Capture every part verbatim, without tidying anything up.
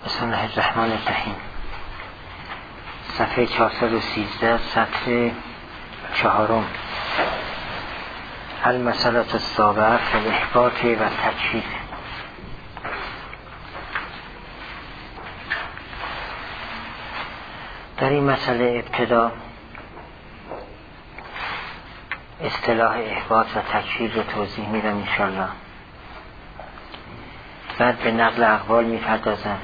بسم الله الرحمن الرحیم. صفحه چهارصد و سیزده، سطر چهارم. المسألة السابعة فی الاحباط و تکفیر. در این مسئله ابتدا اصطلاح احباط و تکفیر رو توضیح میدم انشالله، بعد به نقل اقوال میپردازم،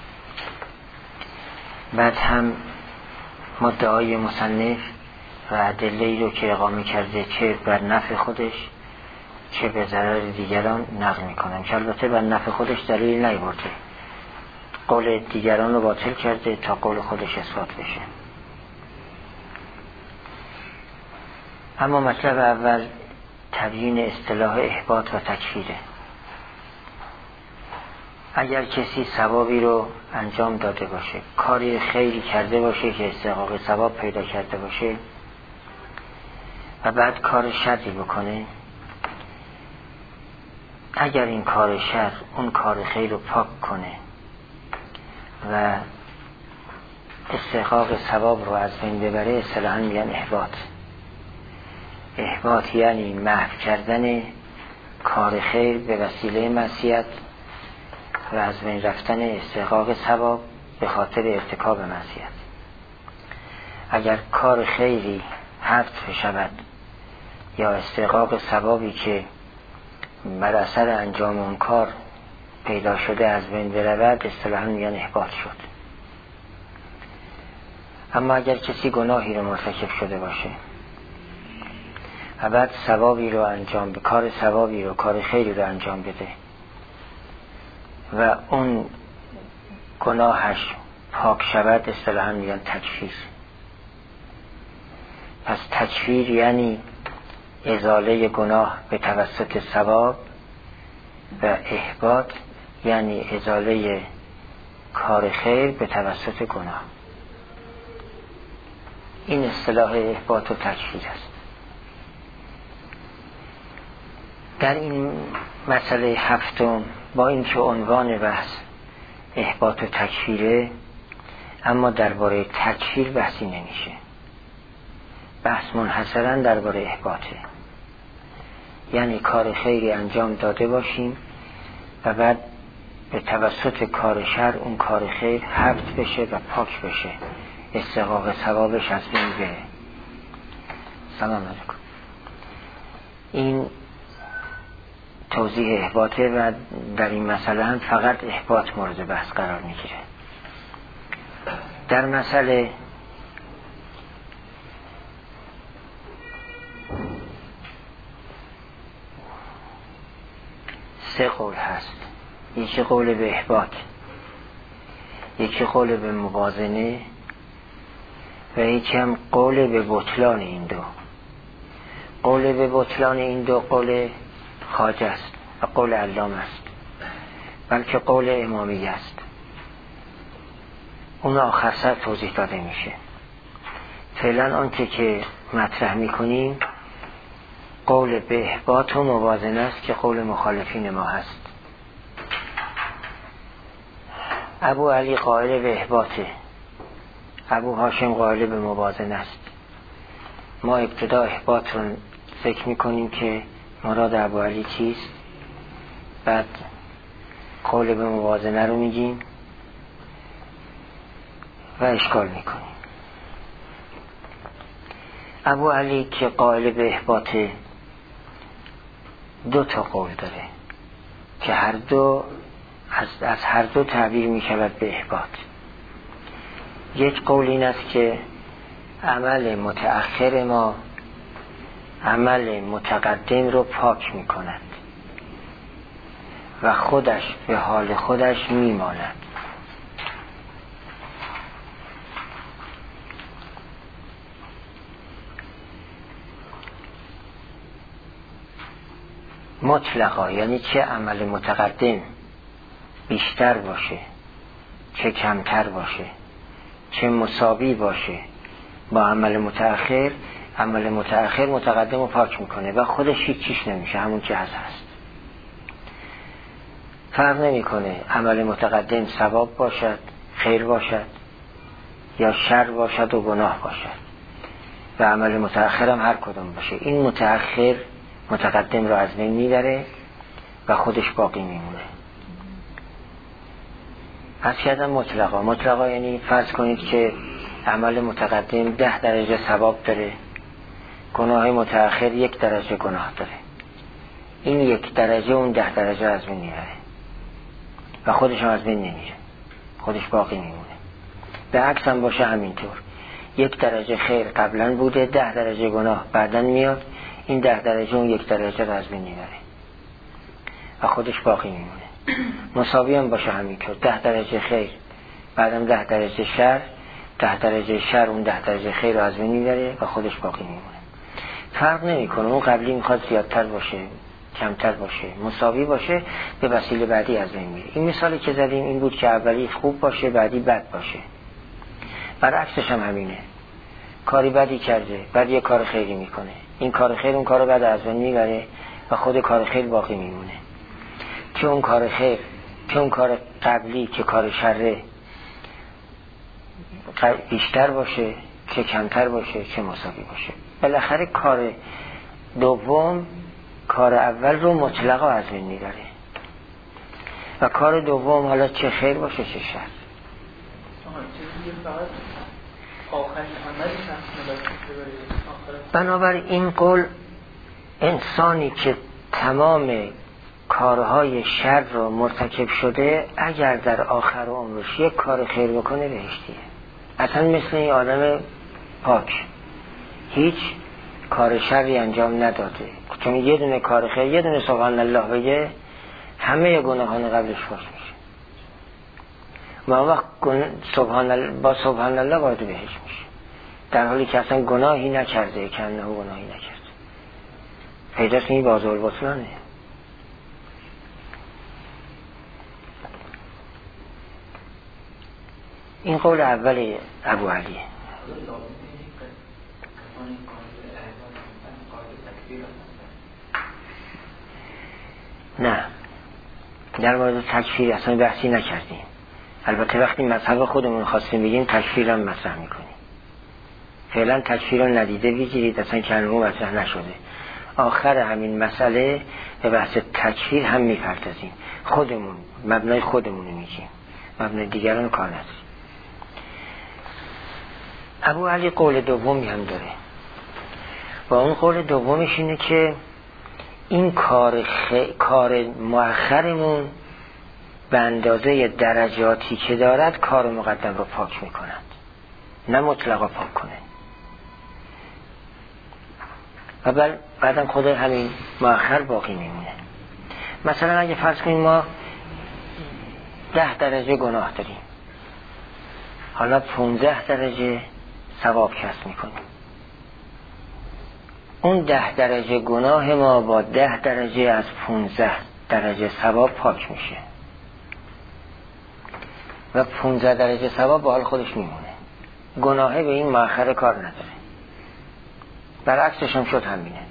بعد هم مدعای مصنف و ادله‌ای رو که اقامه کرده چه بر نفع خودش چه به ضرر دیگران نقل میکنم که البته بر نفع خودش دلیل نیاورده، قول دیگران رو باطل کرده تا قول خودش اثبات بشه. اما مطلب اول تبیین اصطلاح احباط و تکفیره. اگر کسی ثوابی رو انجام داده باشه، کاری خیری کرده باشه که استحقاق ثواب پیدا کرده باشه و بعد کار شری بکنه، اگر این کار شر اون کار خیر رو پاک کنه و استحقاق ثواب رو از بین ببره، اصطلاحاً میگن احباط. احباط یعنی محو کردن کار خیر به وسیله معصیت و از بین رفتن استحقاق ثواب به خاطر ارتکاب معصیت. اگر کار خیری حذف شود یا استحقاق ثوابی که بر اثر انجام اون کار پیدا شده از بین برود، اصطلاحاً میگن احباط شد. اما اگر کسی گناهی رو مرتکب شده باشه و بعد ثوابی رو انجام به کار ثوابی رو کار خیری رو انجام بده و اون گناهش پاک شود، اصطلاحاً میگن تکفیر. پس تکفیر یعنی ازاله گناه به توسط ثواب و احباط یعنی ازاله کار خیر به توسط گناه. این اصطلاح احباط و تکفیر است. در این مسئله هفتم با اینکه عنوان بحث احباط و تکفیره، اما درباره تکفیر بحثی نمیشه. بحث منحصراً درباره احباطه، یعنی کار خیری انجام داده باشیم و بعد به توسط کار شر اون کار خیر حفظ بشه و پاک بشه، استحقاق ثوابش از بین بره. سلام علیکم. این توضیح احباطه و در این مسئله هم فقط احباط مورد بحث قرار میگیره. در مسئله سه قول هست. یکی قول به احباط، یکی قول به موازنه و یکی هم قول به بطلان این دو. قول به بطلان این دو قول خواجه است و قول علامه است، بلکه قول امامی است. اون آخر سر توضیح داده میشه. فعلا آنچه که مطرح میکنیم قول به احباط و موازنه است که قول مخالفین ما هست. ابو علی قائل به احباطه، ابو هاشم قائل به موازنه است. ما ابتدا احباط رو ذکر میکنیم که مراد ابو علی چیست، بعد قول به موازنه رو میگیم و اشکال میکنیم. ابو علی که قائل به احباطه دو تا قول داره که هر دو از, از هر دو تعبیر میشود به احباط. یک قول این است که عمل متأخر ما عمل متقدم رو پاک میکند و خودش به حال خودش میماند. مطلقا یعنی چه عمل متقدم بیشتر باشه چه کمتر باشه، چه مساوی باشه با عمل متأخر، عمل متأخر متقدم رو پاک میکنه و خودش هیچ چیش نمیشه، همون که هست هست. فرق نمیکنه عمل متقدم ثواب باشد، خیر باشد، یا شر باشد و گناه باشد، و عمل متأخر هم هر کدوم باشه. این متأخر متقدم رو از بین میبره و خودش باقی میمونه. پس کردم مطلقا مطلقا یعنی فرض کنید که عمل متقدم ده درجه ثواب داره، گناه متأخر یک درجه گناه داره. این یک درجه اون ده درجه از بین میبره و خودش هم از بین نمیره، خودش باقی میمونه. به عکس هم باشه همینطور، یک درجه خیر قبلا بوده، ده درجه گناه بعدن میاد، این ده درجه اون یک درجه رو از بین میبره و خودش باقی میمونه. مساوی هم باشه همینطور، ده درجه خیر بعدم ده درجه شر، ده درجه شر اون ده درجه خیر رو از بین میبره و خودش باقی میمونه. فرق نمیکنه اون قبلی میخواد زیادتر باشه کمتر باشه، مساوی باشه، به وسیله بعدی از بین میره. این مثالی که زدیم این بود که اولی خوب باشه بعدی بد باشه. برعکسش هم همینه، کاری بدی کرده بعد یه کار خیری میکنه، این کار خیر اون کار بد از بین میبره و خود کار خیر باقی میمونه. که اون کار خیر که اون کار قبلی که کار شره بیشتر باشه که کمتر باشه که مساوی باشه. بالاخره کار دوم کار اول رو مطلقا از بین میبره و کار دوم حالا چه خیر باشه چه شر. بنابراین این قول انسانی که تمام کارهای شر رو مرتکب شده اگر در آخر عمرش یک کار خیر بکنه بهشتیه. اصلا مثل این آدم پاک هیچ کار شری انجام نداده، چون یه دونه کار خیر یه دونه سبحان الله بگه همه گناهان قبلش فوت میشه. ما وقت سبحان الله با سبحان الله وارد بهش میشه در حالی که اصلا گناهی نکرده، که انه گناهی نکرده. پیداست این بازار بطلانه. این قول اول ابو علیه. نه، در مورد تکفیر اصلا بحثی نکردیم. البته وقتی مذهب خودمون خواستیم بگیم تکفیر هم مطرح میکنیم. فعلا تکفیر رو ندیده بگیرید، اصلا کلمه مطرح نشده. آخر همین مسئله به بحث تکفیر هم میپردازیم، خودمون مبنای خودمون رو میگیم، مبنای دیگران کار نداریم. ابو علی قول دومی هم داره و اون قول دومش اینه که این کار, خ... کار مؤخرمون به اندازه درجاتی که دارد کار مقدم رو پاک میکنند، نه مطلقا پاک کنه. و بل... بعدم خود همین مؤخر باقی میمونه. مثلا اگه فرض کنیم ما ده درجه گناه داریم، حالا پونزده درجه ثواب کسب میکنیم. اون ده درجه گناه ما با ده درجه از پونزده درجه ثواب پاک میشه و پونزده درجه ثواب با حال خودش میمونه. گناهه به این مؤخر کار نداره. برعکسش هم شد همینه.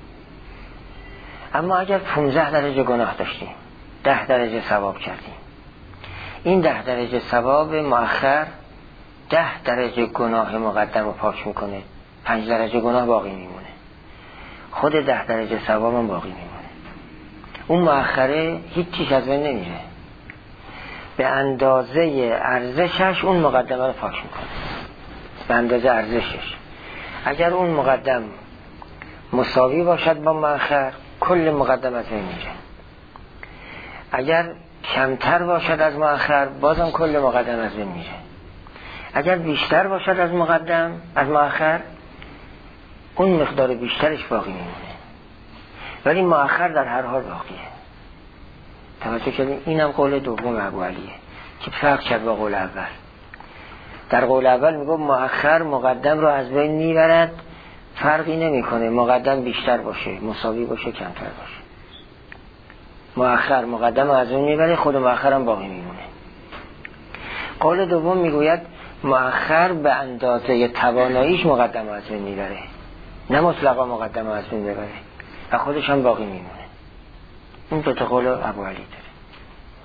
اما اگر پونزده درجه گناه داشتیم، ده درجه ثواب کردیم، این ده درجه ثواب مؤخر ده درجه گناه مقدم رو پاک میکنه، پنج درجه گناه باقی میمونه، خود ده درجه ثواب هم باقی میمونه. اون مؤخره هیچ چیز از بین نمیره، به اندازه ارزشش اون مقدمه رو پاک میکنه، به اندازه ارزشش. اگر اون مقدم مساوی باشد با مؤخر، کل مقدم از بین میره. اگر کمتر باشد از مؤخر، بازم کل مقدم از بین میره. اگر بیشتر باشد از مقدم از مؤخر، اون مقدار بیشترش باقی میمونه، ولی مؤخر در هر حال باقیه. توجه کردیم؟ اینم قول دوم ابو علیه که فرق کرد با قول اول. در قول اول میگه مؤخر مقدم رو از بین میبرد، فرقی نمیکنه مقدم بیشتر باشه، مساوی باشه، کمتر باشه. مؤخر مقدم رو از بین میبره، خود مؤخر هم باقی میمونه. قول دوم میگوید مؤخر به اندازه تواناییش مقدم رو از بین میبره، نه مطلقا مقدم رو از بین ببره و خودش هم باقی میمونه. این دو تا قول ابو علی داره.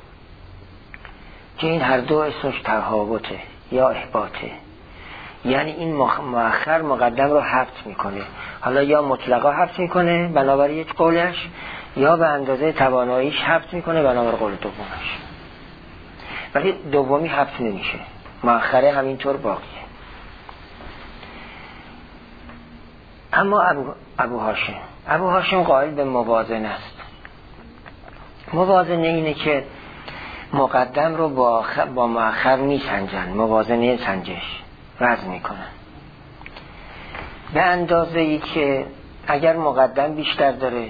که این هر دو اسمش تهاوته یا احباطه. یعنی این مؤخر مقدم رو حبس میکنه، حالا یا مطلقا حبس میکنه بنابر یک قولش، یا به اندازه تواناییش حبس میکنه بنابر قول دومش. ولی دومی حبس نمیشه، مؤخره همینطور باقیه. اما ابو, ابو هاشم ابو هاشم قائل به موازنه است. موازنه اینه که مقدم رو با, خ... با مؤخر میسنجن، موازنه سنجش وزن میکنن به اندازه ای که اگر مقدم بیشتر داره،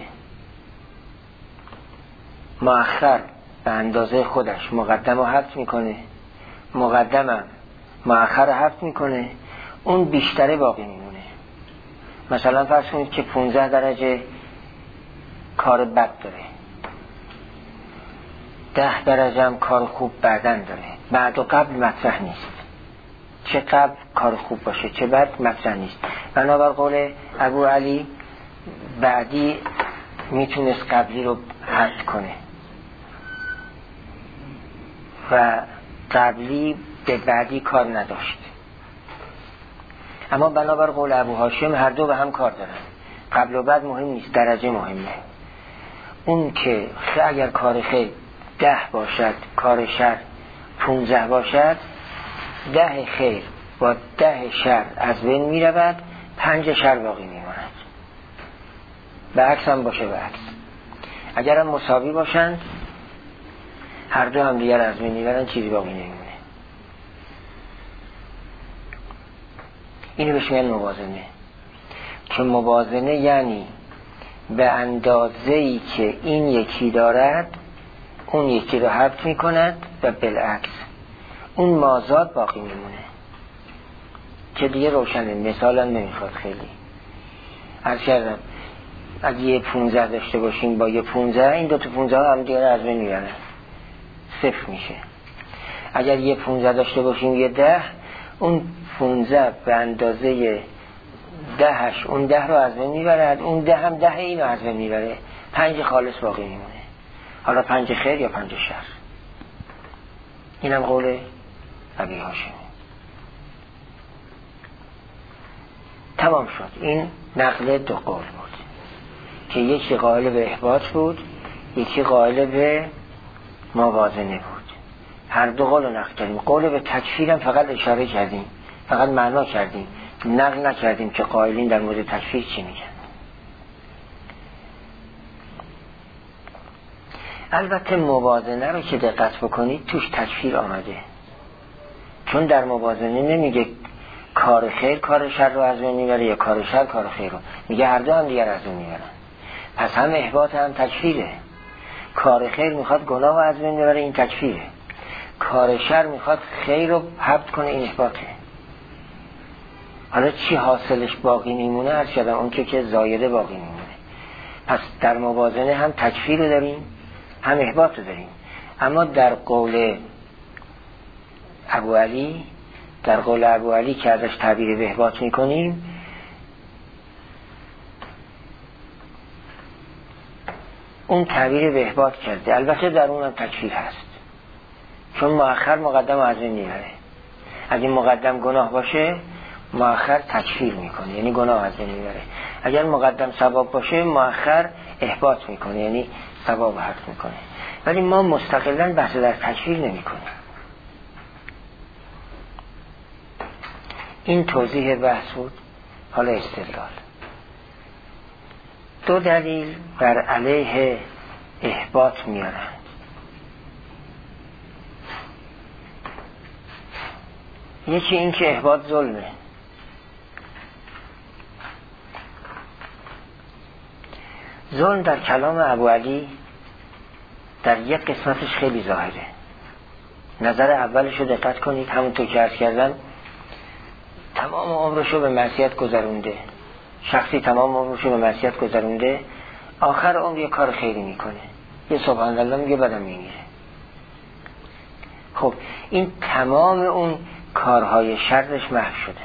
مؤخر به اندازه خودش مقدم رو حفظ میکنه، مقدمم مؤخر رو حفظ میکنه، اون بیشتره باقی میمونه. مثلا فرض کنید که پونزده درجه کار بد داره، ده درجه هم کار خوب بعدن داره، بعد و قبل مطرح نیست، چه قبل کار خوب باشه چه بعد مطرح نیست. بنابر قول ابو علی بعدی میتونست قبلی رو حذف کنه و قبلی به بعدی کار نداشت. اما بنابر قول ابو هاشم هر دو به هم کار دارن، قبل و بعد مهم نیست، درجه مهمه. اون که اگر کار خیر ده باشد کار شر پونزده باشد، ده خیر با ده شر از بین می رود، پنج شر باقی می ماند. به عکس هم باشه به عکس. اگر هم مساوی باشند هر دو هم دیگر از بین می برن، چیزی باقی نمیمونه. اینو بهش میگن موازنه. که موازنه یعنی به اندازه‌ای که این یکی دارد اون یکی رو حبس می کند و بالعکس اون مازاد باقی میمونه. که دیگه روشنه، مثالا نمیخواد خیلی عرض کردم. اگه یه پونزده داشته باشیم با یه پونزده، این دو تا پونزده هم دیگه از بین میبرن، صفر میشه. اگر یه پونزده داشته باشیم یه ده، اون پونزده به اندازه دهش اون ده رو از بین میبرد، اون ده هم ده این رو از بین میبره، پنج خالص باقی میمونه. حالا پنج خیر یا پنج شر. اینم قول ابی هاشم. تمام شد. این نقل دو قول بود که یکی قائل به احباط بود، یکی قائل به موازنه بود. هر دو قول رو نقل کردیم. قول به تکفیرم فقط اشاره کردیم، فقط معنا کردیم، نقل نکردیم که قائلین در مورد تکفیر چی میگن. البته موازنه رو که دقت بکنید توش تکفیر آمده، چون در موازنه نمیگه کار خیر کار شر رو از بین میبره یا کار شر کار خیر رو، میگه هر دو هم دیگر از بین میبرن. پس هم احباط هم تکفیره. کار خیر میخواد گناه رو از بین میبره، این تکفیره. کار شر میخواد خیر رو حبس کنه، این احباطه. حالا چی حاصلش باقی میمونه؟ هر شدم اون که که زایده باقی میمونه. پس در موازنه هم تکفیر رو داریم هم احباط رو داریم. اما در قول ابو علی در قول ابو علی که ازش تعبیر به احباط میکنیم، اون تعبیر به احباط کرده. البته در اون هم تکفیر هست، چون مؤخر مقدم از این میبره. اگه مقدم گناه باشه مؤخر تکفیر میکنه، یعنی گناه از این میبره. اگر مقدم ثواب باشه مؤخر احباط میکنه، یعنی ثواب حق میکنه. ولی ما مستقلا بحث در تکفیر نمی کنیم. این توضیح بحث بود. حالا استدلال. دو دلیل بر علیه احباط میارند. یکی این که احباط ظلمه. ظلم در کلام ابو علی در یک قسمتش خیلی ظاهره. نظر اولش رو دقت کنید، همونطور که عرض کردم تمام عمرش رو به معصیت گذرونده. شخصی تمام عمرش رو به معصیت گذرونده، آخر عمر یه کار خیری میکنه، یه سبحان الله میگه بعدم میمیره. خب این تمام اون کارهای شرش محو شده،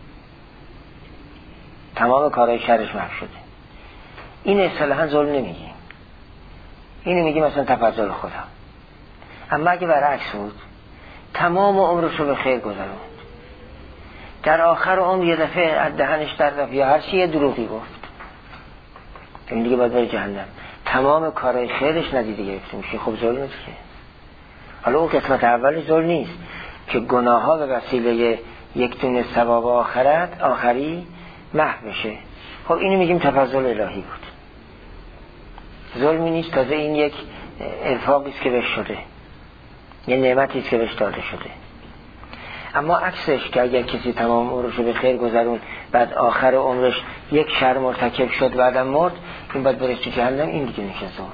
تمام کارهای شرش محو شده. این اصطلاحاً ظلم نمیگیم، اینو میگیم مثلا تفضل خدا. اما اگه برعکس بود، تمام عمرش رو به خیر گذروند، در آخر عمر یه دفعه از دهنش در رفت یا هر چی یه دروغی گفت، این دیگه باید بره جهنم. تمام کارهای خیرش ندیده گرفته میشه. خب ظلم نیست که. حالا اون قسمت اولی ظلم نیست که گناه ها به وسیله یک دونه ثواب آخرت آخری محو بشه. خب اینو میگیم تفضل الهی بود، ظلمی نیست. تازه این یک انفاقی است که بهش شده، یه نعمتی است که بهش داده شده. اما عکسش که اگر کسی تمام عمرش رو به خیر گذرون بعد آخر عمرش یک شر مرتکب شد بعدم مرد، این باید برش تو جهنم، این دیگه میشه ظلم.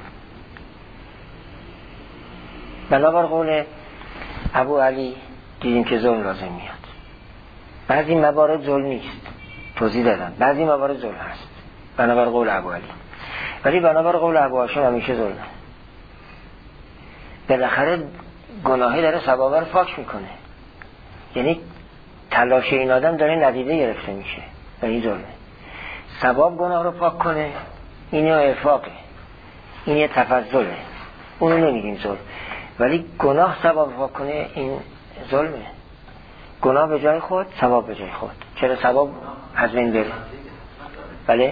بنابر قول ابو علی دیدیم که ظلم لازم میاد. بعضی موارد ظلم نیست، توضیح دادم، بعضی موارد ظلم هست بنابر قول ابو علی، ولی بنابر قول ابو هاشم همیشه ظلمه. بالاخره گناهی داره ثواب رو پاک میکنه، یعنی تلاش این آدم داره ندیده گرفته میشه و این ظلمه. ثواب گناه رو پاک کنه، این یه ارفاقه، این یه تفضله، اونو نمیگیم ظلم. ولی گناه ثواب پاک کنه، این ظلمه. گناه به جای خود، ثواب به جای خود. چرا ثواب از بین بره؟ بله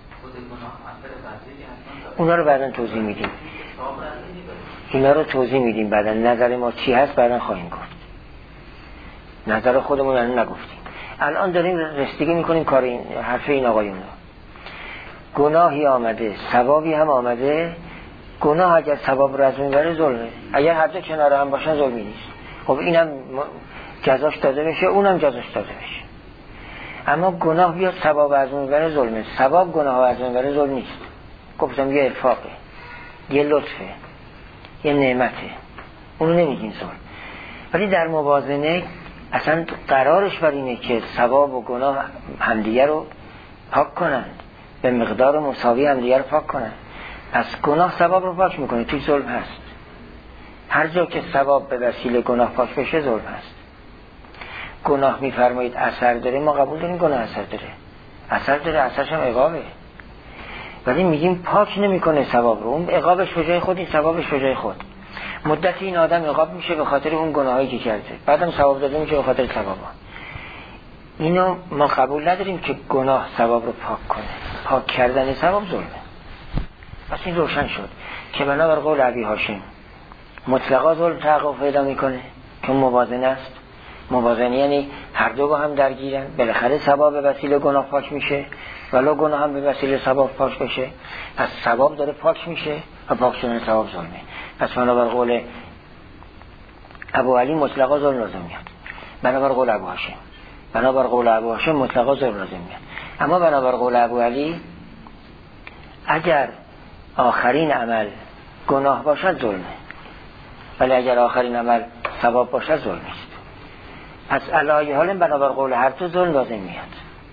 اونا رو بعداً توضیح میدیم، اینا رو توضیح میدیم بعداً. نظر ما چی هست بعداً خواهیم گفت، نظر خودمون الان نگفتیم. الان داریم رسیدگی میکنیم کار این حرف این آقایون رو. گناهی آمده ثوابی هم آمده، گناه اگر ثواب رو از اون بره ظلمه، اگر هر دو کنار هم باشن ظلمی نیست. خب اینم جزاش داده بشه، اونم جزاش داده بشه. اما گناه بیاد ثواب از اون بره ظلمه، ثواب گناه از اون بره ظلم نیست. گفتم یه ارفاقه، یه لطفه، یه نعمته، اونو نمیگین ظلم. ولی در موازنه اصلا قرارش بر اینه که ثواب و گناه همدیگه رو پاک کنند، به مقدار مساوی همدیگه رو پاک کنند. پس گناه ثواب رو پاک میکنه، توی ظلم هست. هر جا که ثواب به وسیله گناه پاک بشه ظلم هست. گناه میفرمایید اثر داره، ما قبول داریم گناه اثر داره، اثر داره، اثرش هم عقابه، ولی میگیم پاک نمیکنه ثواب رو. اون عقابش به جای خود، این ثوابش به جای خود. مدتی این آدم عقاب میشه به خاطر اون گناهایی که کرده، بعدم ثواب داده میشه به خاطر ثوابا. اینو ما قبول نداریم که گناه ثواب رو پاک کنه. پاک کردن ثواب ظلمه. پس این روشن شد که بنابر قول ابی هاشم مطلقا ظلم تحقق پیدا میکنه که موازنه است. موازنه یعنی هر دو با هم درگیرن، بالاخره ثواب به وسیله گناه پاک میشه، ولو گناه هم به وسیله ثواب پاک بشه. پس ثواب داره پاک میشه و پاک شدن ثواب ظلمه. پس بنابر قول ابو علی مطلقا ظلم لازم میاد، بنابر قول ابو هاشم بنابر قول ابو هاشم مطلقا ظلم لازم میاد. اما بنابر قول ابو علی اگر آخرین عمل گناه باشد ظلمه، ولی اگر آخرین عمل ثواب باشد ظلم است. پس علی حال بنابر قول هر دو ظلم لازم میاد.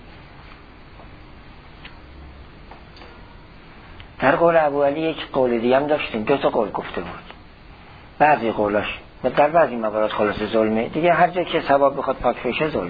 در قول ابو علی یک قول دیگه هم داشتیم، دو تا قول گفته بود. بعضی قولاش در بعضی موارد خلاص ظلمه، دیگه هر جا که ثواب بخواد پاک بشه ظلمه.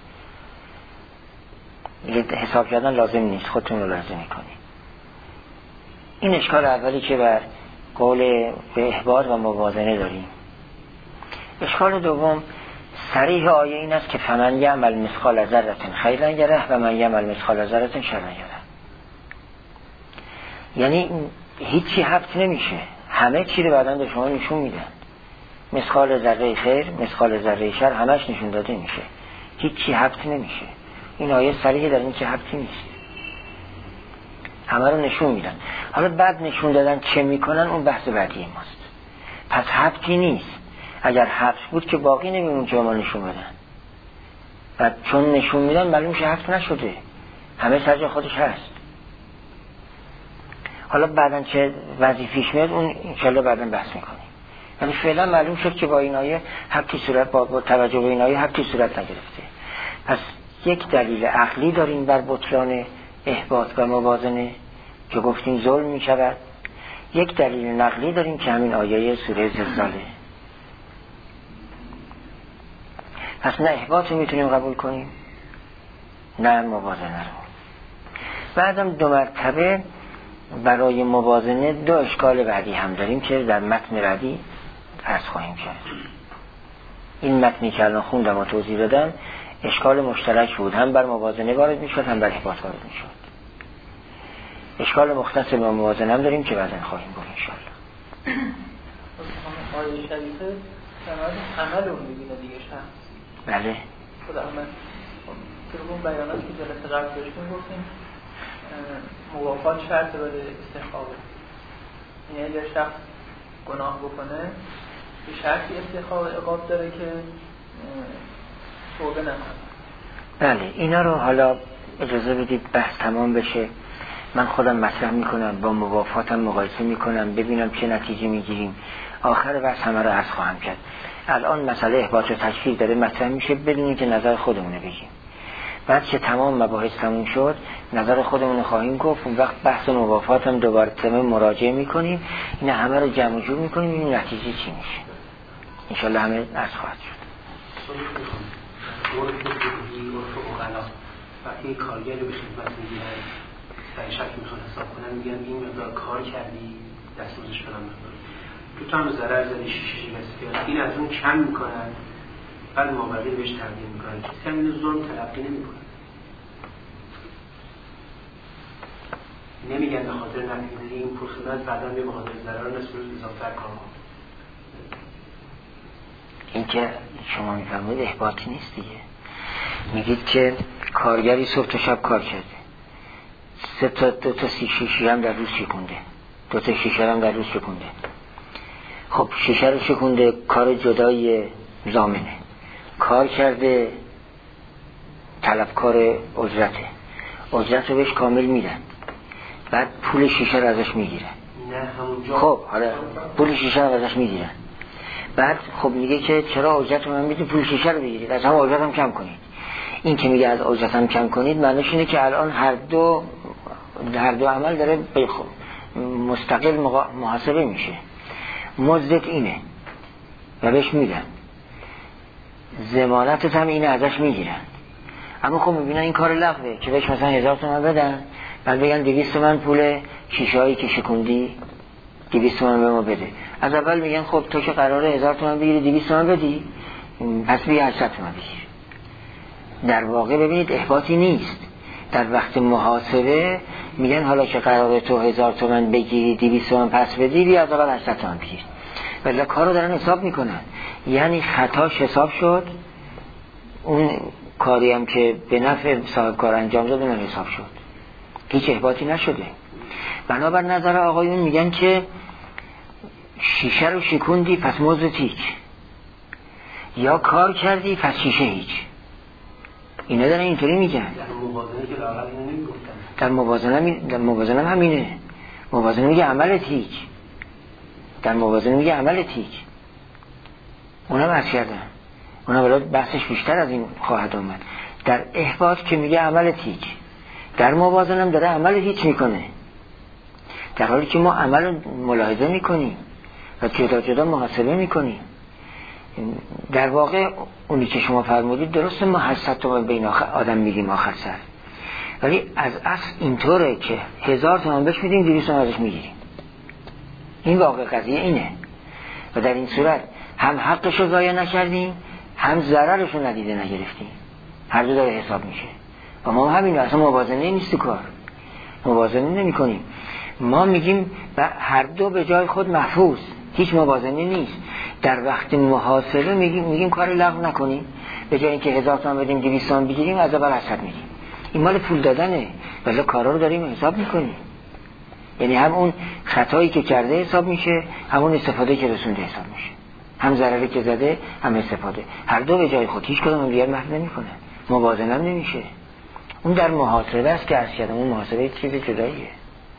حساب کردن لازم نیست، خودتون رو لازم میکنی. این اشکال اولی که بر قول به احباط و موازنه داریم. اشکال دوم صریح آیه این است که فمن یعمل مثقال ذره خیرا یره و من یعمل مثقال ذره شرا یره. یعنی هیچی حبس نمیشه، همه چی رو بعداً به شما نشون میدن. مثقال ذره خیر، مثقال ذره شر، همش نشون داده میشه، هیچی حبس نمیشه. این آیه صریح در این که حبسی نیست، همه رو نشون میدن. حالا بعد نشون دادن چه میکنن اون بحث بعدی ماست. پس حبسی نیست. اگر حبس بود که باقی نمیمون که ما نشون بدن، و چون نشون میدن معلوم شه حبس نشده، همه سر جای خودش هست. حالا بعدن چه وظیفیش میاد اون انشالله بعدن بحث میکنیم. یعنی فعلا معلوم شد که با این آیه حبسی صورت با, با توجه به این آیه حبسی صورت نگرفته. پس یک دلیل عقلی داریم بر بطلان احباط و موازنه که گفتیم ظلم می شود. یک دلیل نقلی داریم که همین آیه سوره زلزاله. پس نه احباط رو میتونیم قبول کنیم نه موازنه رو. بعدم دو مرتبه برای موازنه دو اشکال بعدی هم داریم که در متن بعدی عرض خواهیم کرد. این متنی که الان خوندم و توضیح دادم اشکال مشترک بود، هم بر موازنه وارد میشد هم بر احباط وارد میشد. اشکال مختص به موازنه هم داریم که بعداً خواهیم بود انشاءالله. آیه شریفه عمل اون میبینه دیگه شخص. بله خدا عمل طبق اون بیانات که جلسه قبل داشتیم گفتیم موافات شرط برای استحقاقه. یعنی اگر شخص گناه بکنه به شرطی استحقاق عقاب داره که توبه نکنه. بله اینا رو حالا اجازه بدید بحث تمام بشه، من خودم مطرح میکنم، با موافاتم مقایسه میکنم، ببینم چه نتیجه میگیریم، آخر بحث همه رو عرض خواهم کرد. الان مسئله احباط و تکفیر داره مطرح میشه بدونیم که نظر خودمونه بگیم. بعد که تمام مباحث تموم شد نظر خودمون خواهیم گفت، اون وقت بحث و موافات هم دوباره تمام مراجعه میکنیم، اینا همه رو جمع جور میکنیم، این نتیجه چی میشه انشالله همه عرض خواهد شد. مورد بودی و اغلا وقتی کارگر رو به خدمت میگیرن در شک میخوان حساب کنن میگن این مقدار کار کردی دستمزدش فلان مقدار، تو تو هم ضرر زدی شیشه شکستی، این از اون کم میکنن بعد مابقی بهش تبدیل میکنن، کسی هم اینو ظلم تلقی نمیکنن، نمیگن به خاطر نتیجه این پول خدمت بعدا به خاطر ضرر نصف روز اضافه کار کن. این که شما میفرمایید احباطی نیست دیگه. میگید که کارگری صبح تا شب کار کرده، سه تا دو تا سی شیشه هم در روز شکونده، دو تا شیشه هم در روز شکونده. خب شیشه رو شکونده، کار جدای ضامنه، کار کرده طلبکار اجرته، اجرت رو بهش کامل میدن، بعد پول شیشه رو ازش میگیرن. خب حالا پول شیشه رو ازش میگیرن، بعد خب میگه که چرا اجرت رو من میدید پول شیشه رو بگیرید، از هم اجرت هم کم کنید. این که میگه از اجرت هم کم کنید معنیش اینه که الان هر دو هر دو عمل داره مستقل محاسبه میشه. مزدت اینه و بهش میدن، ضمانتت هم اینه ازش میگیرن، اما خب میبینن این کار لغوه که بهش مثلا هزار تومن بدن، بعد بگن دویست تومن پول شیشه هایی که شکوندی دویست تومن به ما بده. از اول میگن خب تو که قراره هزار تومن بگیری دویست تومن بدی، پس بیا هشتصد تومن بگیر. در واقع ببینید احباطی نیست، در وقت محاسبه میگن حالا که قراره تو هزار تومن بگیری دویست تومن پس بدی، بیا از اول هشتصد تومن بگیر. ولی کارو دارن حساب میکنن، یعنی خطاش حساب شد، اون کاری هم که به نفع صاحب کار انجام داد اون حساب شد، هیچ احباطی نشده. بنابر نظر آقایون میگن که شیشه رو شکوندی پس مزد هیچ، یا کار کردی پس شیشه هیچ. اینا دارن اینطوری میگن. در موازنه که لاغر اینو نمیگفتن، در موازنه می... در موازنه همینه. موازنه میگه عملت هیچ، در موازنه میگه عملت هیچ. اونم عرض کردم، اونم ولی بحثش بیشتر از این خواهد آمد. در احباط که میگه عملت هیچ، در موازنه هم داره عملت هیچ میکنه، در حالی که ما عمل ملاحظه میکنیم و جدا جدا محاسبه میکنیم. در واقع اونی که شما فرمودید درسته، ما هشتصد تومن بین آدم میدیم آخر سر، ولی از اصل اینطوره که هزار تومن بهش میدیم دویست تومن ازش میگیریم. این واقع قضیه اینه و در این صورت هم حقش رو ضایع نکردیم هم ضررش رو ندیده نگرفتیم، هر دو داره حساب میشه. و ما همین اصلا موازنه نیست کار، موازنه نمی کنیم. ما میگیم و هر دو به جای خود محفوظ، هیچ موازنه نیست. در وقت محاسبه میگیم میگیم کار لغو نکنیم، به جای اینکه هزار تومن بدیم دویست تومن بگیریم از اول هشتصد میدیم. این مال پول دادنه، ولی کارا رو داریم حساب میکنیم. یعنی هم اون خطایی که کرده حساب میشه، همون استفاده که رسونده حساب میشه، هم ضرری که زده هم استفاده، هر دو به جای خود، هیچ کدوم دیگر محو نمیکنه، موازنه هم نمیشه. اون در محاسبه است که عرض کردم، اون محاسبه چیز جداییه.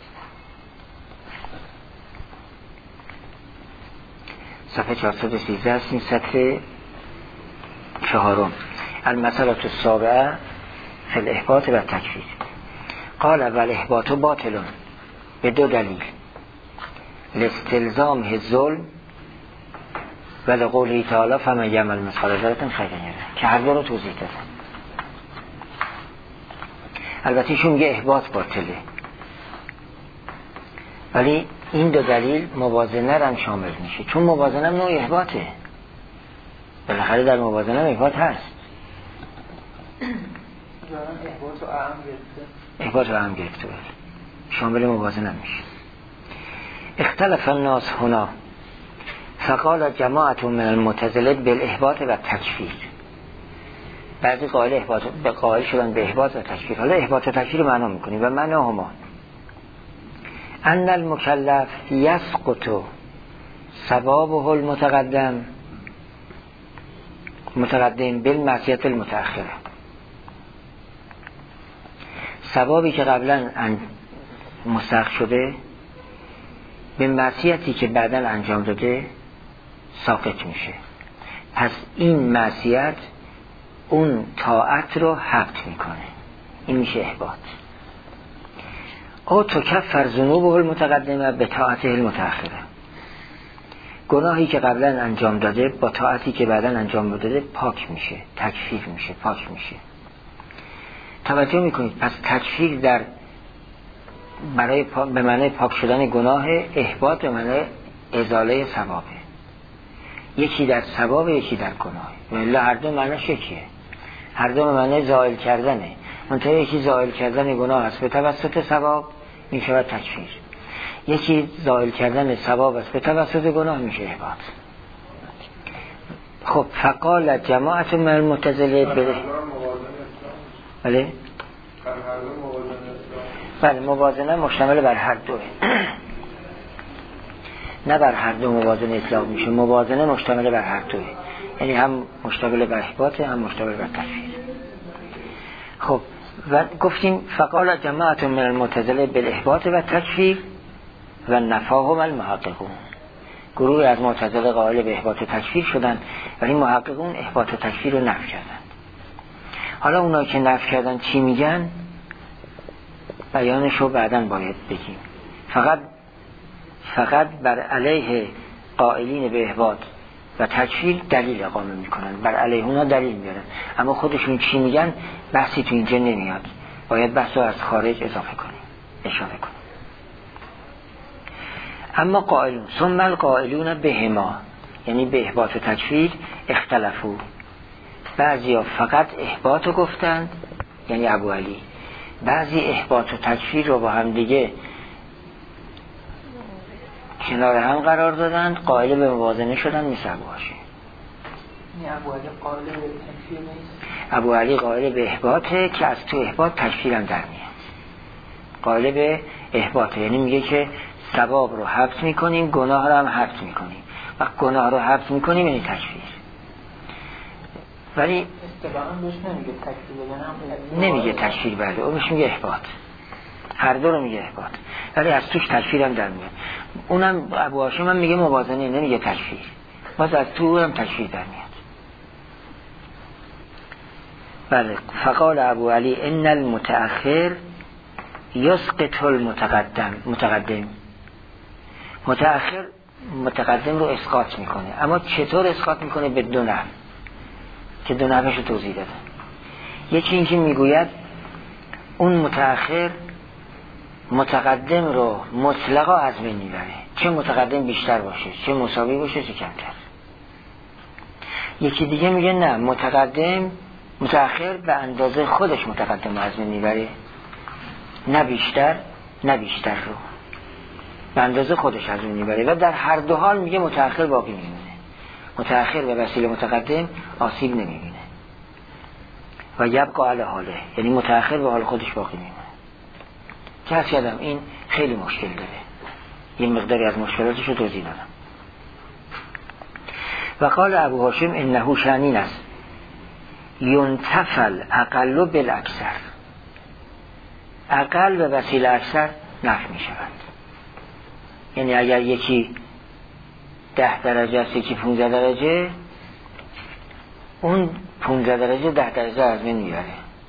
صفحه چهارصد و سیزده هستیم، سطر چهارم، المسئله السابعه فی الاحباط و تکفیر. قال و الاحباط باطل به دو دلیل، لاستلزام الظلم و لقوله تعالی فمن یعمل مثقال ذره خیرا یره، که هر دو رو توضیح دادم. البته ایشون میگه احباط باطله، ولی این دو دلیل موازنه هم شامل میشه، چون موازنه هم نوع احباطه. بالاخره در موازنه احباط هست. احباط و اعم گرفته احباط و اعم گرفته شامل موازنه میشه. اختلف الناس هنا فقال جماعت من المعتزله بالاحباط و تکفیر. بعضی قائل احباط به قائل شدن به احباط و تکفیر. حالا احباط و تکفیر رو معنا میکنیم و معنا هما ان المکلف یسقط ثوابه المتقدم متقدم بالمعصیت المتأخره. ثوابی که قبلا مستحق شده به معصیتی که بعدا انجام داده ساقط میشه. پس این معصیت اون طاعت رو حبط میکنه. این میشه احباط. او تکفر ذنوبه المتقدمه به طاعته المتأخره. گناهی که قبلا انجام داده با طاعتی که بعدا انجام داده پاک میشه، تکفیر میشه، پاک میشه. توجه میکنید پس تکفیر در برای پا... به معنی پاک شدن گناه، احباط به معنی ازاله ثوابه. یکی در ثواب یکی در گناه. ولی هر دو معنیش یکیه. هر دو معنی زائل کردنه. منتها یکی زائل کردن گناه است به توسط ثواب میشه تکفیر. یکی زائل کردن ثواب است به توسط گناه میشه احباط. خب فقال جماعت من المعتزله بله بله بله موازنه مشتمل بر هر دوه. نه بر هر دو موازنه اطلاق میشه، موازنه مشتمل بر هر دوه، یعنی هم مشتمل بر احباط هم مشتمل بر تکفیر. خب و گفتیم فقال جماعت من المعتزله بالاحباط و تکفیر و نفاهم المحققون. گروه از معتزله قائل به احباط و تکفیر شدن ولی محققون احباط و تکفیر رو نفی کردن. حالا اونایی که نفی کردن چی میگن؟ بیانش رو بعداً باید بگیم. فقط فقط بر علیه قائلین به احباط و تکفیر دلیل اقامه میکنن، بر علیه اونا دلیل میارن، اما خودشون چی میگن بحثی تو اینجا نمیاد. باید بحث رو از خارج اضافه کنیم، اشاره کنیم. اما قائلون ثم القائلون بهما، یعنی به احباط و تکفیر اختلفو. بعضی ها فقط احباط رو گفتند، یعنی ابو علی. بعضی احباط و تکفیر رو با هم دیگه کنار هم قرار دادند، قائل به موازنه شدن مثل ابو هاشم. ابو علی قائل به تکفیر نیست. ابو علی قائل به احباطه که از تو احباط تکفیر هم در میاد. قائل به احباطه یعنی میگه که ثواب رو حبس میکنیم، گناه رو هم حبس میکنیم. وقت گناه رو حبس میکنیم یعنی تکفیر. ولی اصطلاحاً بهش نمیگه تکفیر، یعنی نمیگه تکفیر، بله اون بهش میگه احباط. هر دو رو میگه احباط ولی از توش تکفیر هم در میاد. اونم ابو هاشم هم میگه موازنه، نمیگه تکفیر، باز از تو هم تکفیر در میاد. بله فقال ابو علی ان المتأخر یسقط المتقدم. متقدم متأخر متقدم رو اسقاط میکنه، اما چطور اسقاط میکنه؟ به دو نحو که دو نحوش رو توضیح دادن. یکی اینکه میگوید اون متأخر متقدم رو مطلقا از بین میبره، چه متقدم بیشتر باشه، چه مساوی باشه، چه کمتر. یکی دیگه میگه نه، متقدم متأخر به اندازه خودش متقدم از بین میبره، نه بیشتر نه بیشتر رو به اندازه خودش از بین میبره و در هر دو حال میگه متأخر باقی میمونه. متأخر به وسیله متقدم آسیب نمیبینه و یبقى علی حاله، یعنی متأخر به حال خودش باقی میمونه. که هست یادم این خیلی مشکل داره، یه مقداری از مشکلاتش رو توضیح دادم. و قال ابو هاشم انه شأنین است ینتفل اقل بالاکثر. اقل به وسیله اکثر نفی می شود. یعنی اگر یکی ده درجه است یکی پونزده درجه، اون پونزده درجه ده درجه از بین میبره،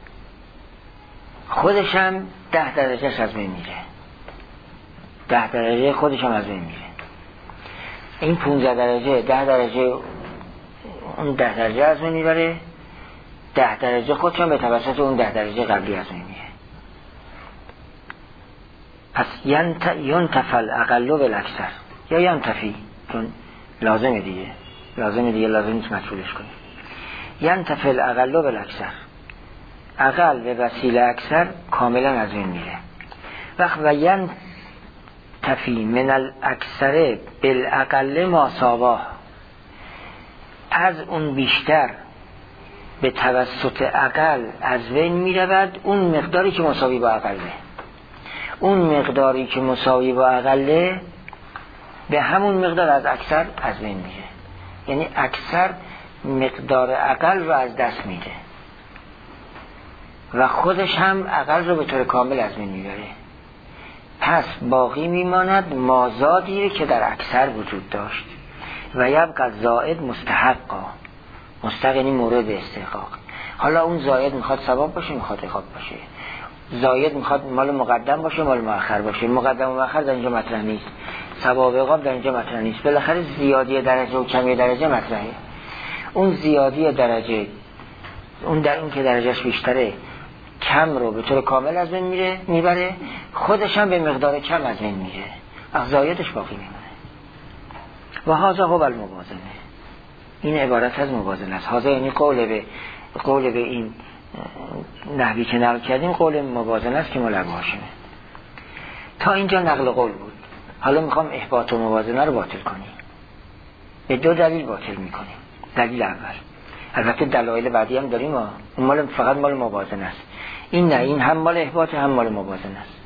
خودش هم ده درجهش از بین میره، ده درجه خودش هم از بین میره. این پونزده درجه ده درجه اون ده درجه از بین میبره، ده درجه خودش هم به توسط اون ده درجه قبلی از بین میره. پس ینتفل اقل بالاکثر یا ینتفی، چون لازمه دیگه، لازم دیگه لازم نیست مجهولش کنیم. ینتفی الاقل بالاکثر، اقل به وسیله اکثر کاملا از این میره. وقت و ینتفی من الاکثر بالاقل ما ساواه، از اون بیشتر به توسط اقل از بین میرود اون مقداری که مساوی با اقله. اون مقداری که مساوی با اقله به همون مقدار از اکثر از بین میره. یعنی اکثر مقدار اقل رو از دست میده و خودش هم اقل رو به طور کامل از بین میبره. پس باقی میماند مازادی که در اکثر وجود داشت و یبقى زائد مستحقا. مستحق یعنی مورد استحقاق. حالا اون زائد میخواد ثواب باشه میخواد عقاب باشه، زائد میخواد مال مقدم باشه مال مؤخر باشه، مقدم و مؤخر در اینجا مطرح نیست، ثواب و عقاب در اینجا مطرح نیست. بالاخره زیادی درجه و کمی درجه مطرحه. اون زیادی درجه، اون در اون که درجهش بیشتره، کم رو به طور کامل از بین میره میبره، خودش هم به مقدار کم از بین میره، از زایدش باقی میمونه. و هذا هو الموازنه. این عبارت از موازنه است. هذا یعنی قول به قول به این نحوی که نقل کردیم قول موازنه است که ملغ هاشمه. تا اینجا نقل قول بود. حالا میخوام احباط و موازنه رو باطل کنیم. به دو دلیل باطل میکنیم. دلیل اول، البته دلایل بعدی هم داریم، اون مال فقط مال موازنه است. این نه، این هم مال احباط هم مال موازنه است.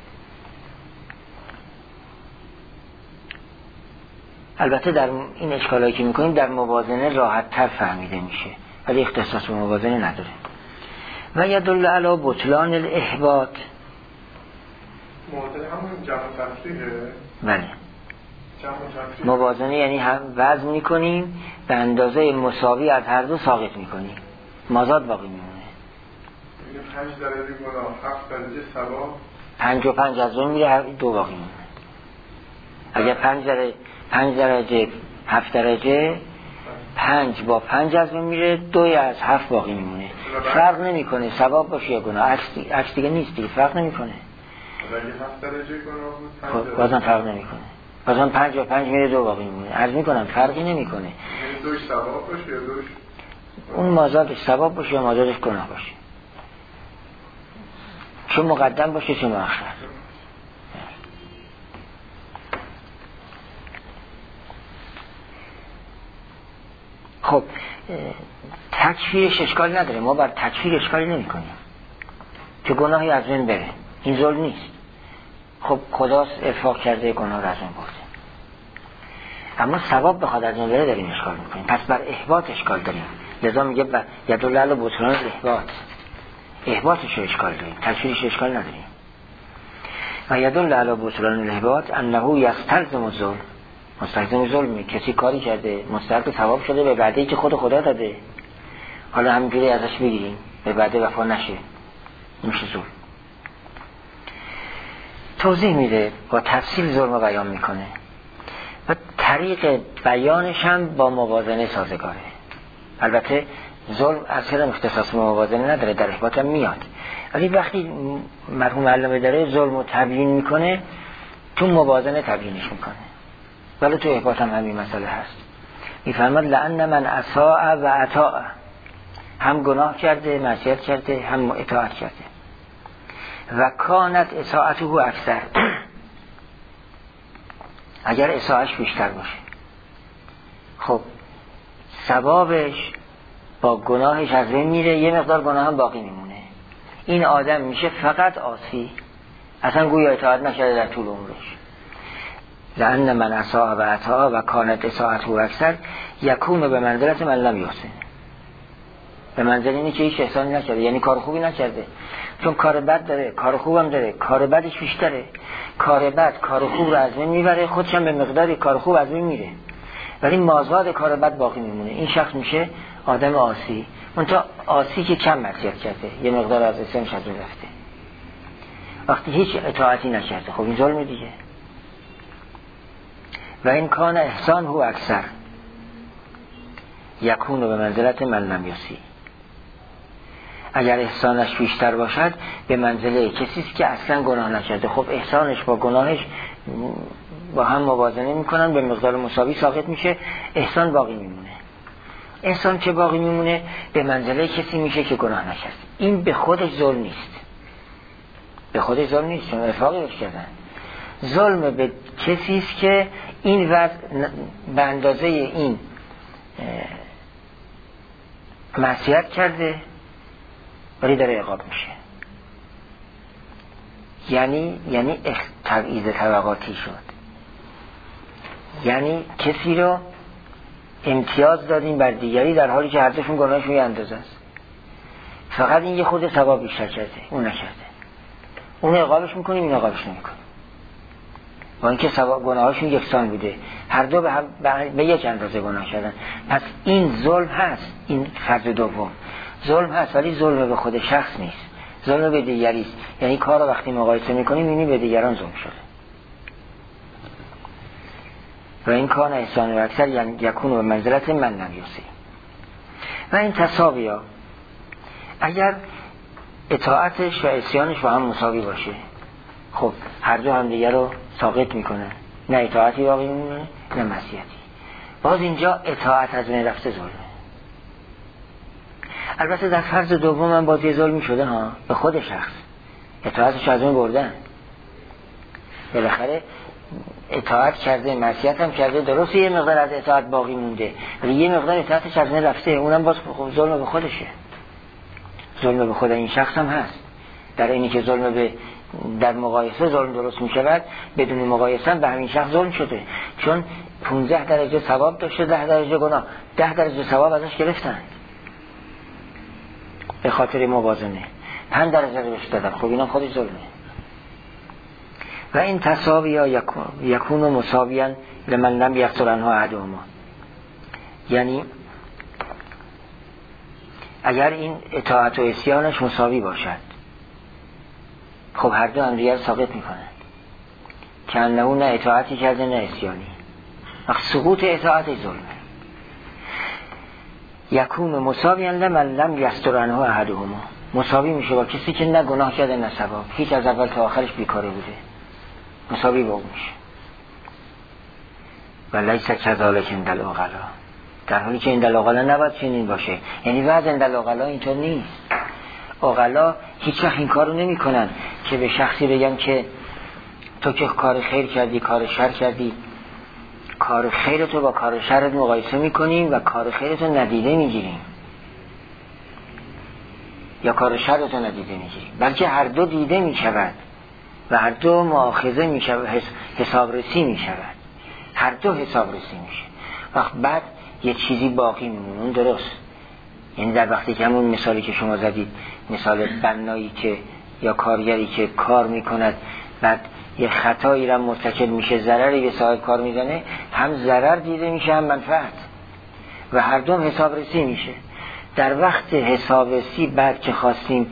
البته در این اشکالایی که میکنیم در موازنه راحت تر فهمیده میشه، ولی اختصاص به موازنه نداره. و یدل علی بطلان الاحباط. موازنه همون جمع تفریحه؟ بله. موازنه یعنی هم وزن میکنیم به اندازه مساوی از هر دو ساقط میکنیم، مازاد باقی میمونه. یعنی پنج درجه گناه، هفت درجه ثواب، پنج و پنج از اون میره، دو باقی میمونه. اگر پنج درجه پنج درجه هفت درجه، پنج با پنج از اون میره، دوی از هفت باقی میمونه. فرق نمیکنه ثواب باشه یا گناه، عکس دیگه نیست دیگه، فرق نمیکنه. اگه هفت درجه گناه بود، بازم فرق نمیکنه. بازم پنج و پنج میره، دو باقی میمونه. عرض میکنم فرقی نمیکنه. یعنی دوش ثواب باشه یا دوش اون مازادش ثواب باشه یا مازادش گناه باشه، چه مقدم باشه چه مؤخر. خب تکفیرش اشکال نداره، ما بر تکفیر اشکالی نمی کنیم که گناهی از بین بره، این ظلم نیست. خب خداست افاق کرده گناه رو از بین برده، اما ثواب بخواد از بین بره داریم اشکال میکنیم. پس بر احباط اشکال داریم، لذا میگه یدل علی بطلان الاحباط، احباطش اشکال داریم، تکفیرش اشکال نداریم. و یدل علی بطلان الاحباط انه یستلزم الظلم، مستلزم ظلمی، کسی کاری کرده مستحق ثواب شده به بعدی که خود خدا داده، حالا همینجوری ازش بگیریم به بعد وفا نشه، میشه ظلم. توضیح میده با تفصیل ظلم رو بیان میکنه و طریق بیانش هم با موازنه سازگاره. البته ظلم اصلا اختصاص به موازنه نداره، در احباط هم میاد، ولی وقتی مرحوم علامه داره ظلم رو تبیین میکنه تو موازنه تبیینش میکنه، ولی تو احباط هم همین مسئله هست. میفرماد لأن من اساء و اطاع، هم گناه کرده معصیت کرده هم اطاعت کرده. و کانت اطاعته اکثر، اگر اطاعتش بیشتر باشه خب ثوابش با گناهش از بین میره، یه مقدار گناه هم باقی میمونه. این آدم میشه فقط عاصی، اصلا گویا اطاعت نکرده در طول عمرش. لأن من اساء و اطاع و کانت اطاعته اکثر یکون به منزلت من لم یحسن، به منزل اینه که هیچ احسانی نکرده، یعنی کار خوبی نکرده، چون کار بد داره کار خوبم داره، کار بدش بیشتره، کار بد کار خوب رو از بین میبره، خودش هم به مقداری کار خوب از بین میره، ولی مازاد کار بد باقی میمونه. این شخص میشه آدم عاصی، منتها عاصی که کم معصیت کرده، یه مقدار از اسمش از بین رفته، وقتی هیچ اطاعتی نکرده خب این ظلم دیگه. و این کان احسان هو اکثر یکون به منزلت من لم یحسن، اگر احسانش بیشتر باشد به منزله کسیست که اصلا گناه نکرده. خب احسانش با گناهش با هم موازنه میکنن، به مقدار مساوی ساقط میشه، احسان باقی میمونه. انسان که باقی میمونه به منزله کسی میشه که گناه نکرد. این به خودش ظلم نیست، به خودش ظلم نیست، چون ارفاقی روش کردن. ظلم به کسی است که این وضع به اندازه این معصیت کرده ولی داره عقاب میشه. یعنی یعنی تبعیض طبقاتی شد، یعنی کسی رو امتیاز دادیم بر دیگری در حالی که هر دوشون گناهشون یه اندازه است. فقط این یه خورده ثواب بیشتر کرده، اون نکرده. اون عقابش میکنیم، این عقابش نمیکنیم، با اینکه ثواب گناهاشون یکسان بوده، هر دو به, هم به یک اندازه گناه کردن. پس این ظلم هست، این فرض دوم ظلم هست، ولی ظلم به خود شخص نیست، ظلم به دیگری است. یعنی کار رو وقتی مقایسه میکنیم میبینی به دیگران ظلم شده. و این کار احسان و اکثر یکون و منزلت من نمیوسی. و این تساوی ها اگر اطاعتش و عصیانش با هم مساوی باشه، خب هر دو هم دیگر رو ساقط میکنه، نه اطاعتی باقی میمونه نه معصیتی. باز اینجا اطاعت از بین رفته ظلمه. البته در فرض دوم هم باز یه ظلمی شده ها، به خود شخص اطاعتش از بین بردن. بالاخره اطاعت کرده، معصیت هم کرده، درسته یه مقدار از اطاعت باقی مونده ولی یه مقدار اطاعتش از بین رفته، اونم باز ظلم به خودشه. ظلم به خود این شخص هم هست. در اینی که ظلم به در مقایسه ظلم درست می شود، بدون مقایسه به همین شخص ظلم شده، چون پونزده درجه ثواب داشته، ده درجه گناه، ده درجه ثواب ازش گرفتن به خاطر موازنه، پنج درجه رو بهش دادن. خب اینا خودش ظلمه. و این تساوی ها یکون و مساویان لمن لم یقصر عنها احدهما، یعنی اگر این اطاعت و عصیانش مساوی باشد، خب هر دو هم دیگر ساقط میکنند، که انه نه اطاعتی کرده نه عصیانی. وقت سقوط اطاعت ظلمه. یکون مساویان لمن لم یقصر عنها احدهما، مساوی میشه با کسی که نه گناه کرده نه ثواب، هیچ از اول تا آخرش بیکاره بوده، مساوی با اون میشه. و لیس کذالک عند العقلا، در حالی که عند العقلا نباید چنین باشه. یعنی وضع عند العقلا اینطور نیست. عقلا هیچ وقت این کارو نمیکنن که به شخصی بگن که تو که کار خیر کردی کار شر کردی، کار خیرتو با کار شرت مقایسه میکنیم و کار خیرتو ندیده میگیریم یا کار شرتو ندیده میگیریم، بلکه هر دو دیده میشود و هر دو مؤاخذه میشود، حسابرسی میشود، هر دو حسابرسی میشه. وقت بعد یه چیزی باقی میمونه، اون درست. یعنی در وقتی که همون مثالی که شما زدید، مثال بنایی که یا کارگری که کار میکند بعد یه خطایی را مرتکب میشه، ضرری به صاحب کار میزنه، هم ضرر دیده میشه هم منفعت و هر دوم حسابرسی میشه. در وقت حسابرسی بعد که خواستیم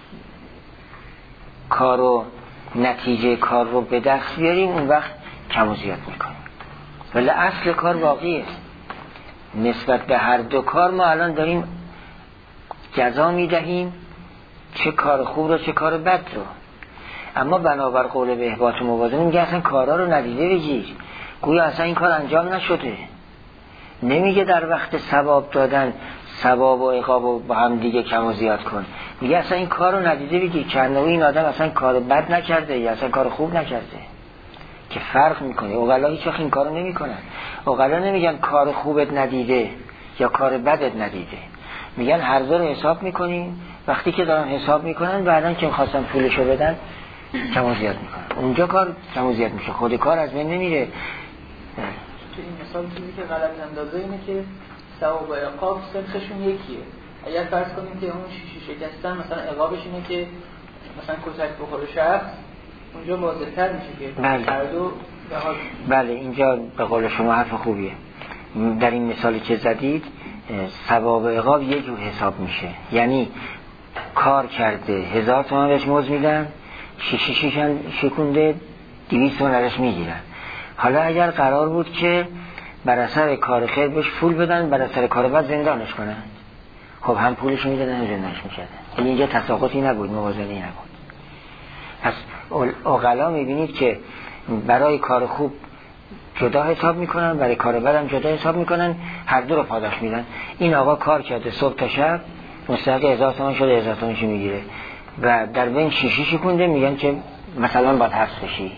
کارو نتیجه کار رو به دست بیاریم، اون وقت کم و زیاد میکنیم، ولی اصل کار باقیه. نسبت به هر دو کار ما الان داریم جزا میدهیم، چه کار خوب رو چه کار بد رو. اما بنابر قول به احباط موازنه میگه اصلا کارا رو ندیده بگیر، گویا اصلا این کار انجام نشده. نمیگه در وقت ثواب دادن ثواب و عقاب و با هم دیگه کم و زیاد کن، میگه اصلا این کار رو ندیده بگیر که این آدم اصلا کار بد نکرده یا اصلا کار خوب نکرده، که فرق میکنه. عقلا هیچ وقت این کارو نمیکنن. عقلا نمیگن کار خوبت ندیده یا کار بدت ندیده، میگن هر دو رو حساب میکنیم. وقتی که دارن حساب میکنن بعدن که خواستن پولشو بدن کم و زیاد میکنن، اونجا کار کم و زیاد میشه، خود کار از بین نمیره. تو این مثال چیزی که غلط اندازه اینه که ثواب و عقاب سنخشون یکیه. اگر فرض کنیم که اون شیشه شکستن مثلا عقابش اینه که مثلا کتک بخوره شخص، اونجا واضح‌تر میشه که بله. هر دو لحاظ. بله اینجا به قول شما حرف خوبیه. در این مثالی که زدید ثواب و عقاب یک جور حساب میشه، یعنی کار کرده هزار تومان بهش موز میدن، شیشه شیشن شکونده دویست تومان ازش میگیرن. حالا اگر قرار بود که بر اثر کار خیر بهش پول بدن، بر اثر کار بد زندانش کنن، خب هم پولش میدادن هم زندانش میکردن. یعنی اینجا تساقطی نبود، موازنه‌ای نبود. پس عقلا میبینید که برای کار خوب جدا حساب میکنن، برای کار بدم جدا حساب میکنن، هر دو رو پاداش میدن. این آقا کار کرده صبح تا شب مستحق هزار تومان شده، هزار تومانشو میگیره و در بین شیشی شکونده، میگن که مثلا باید حبس بشی.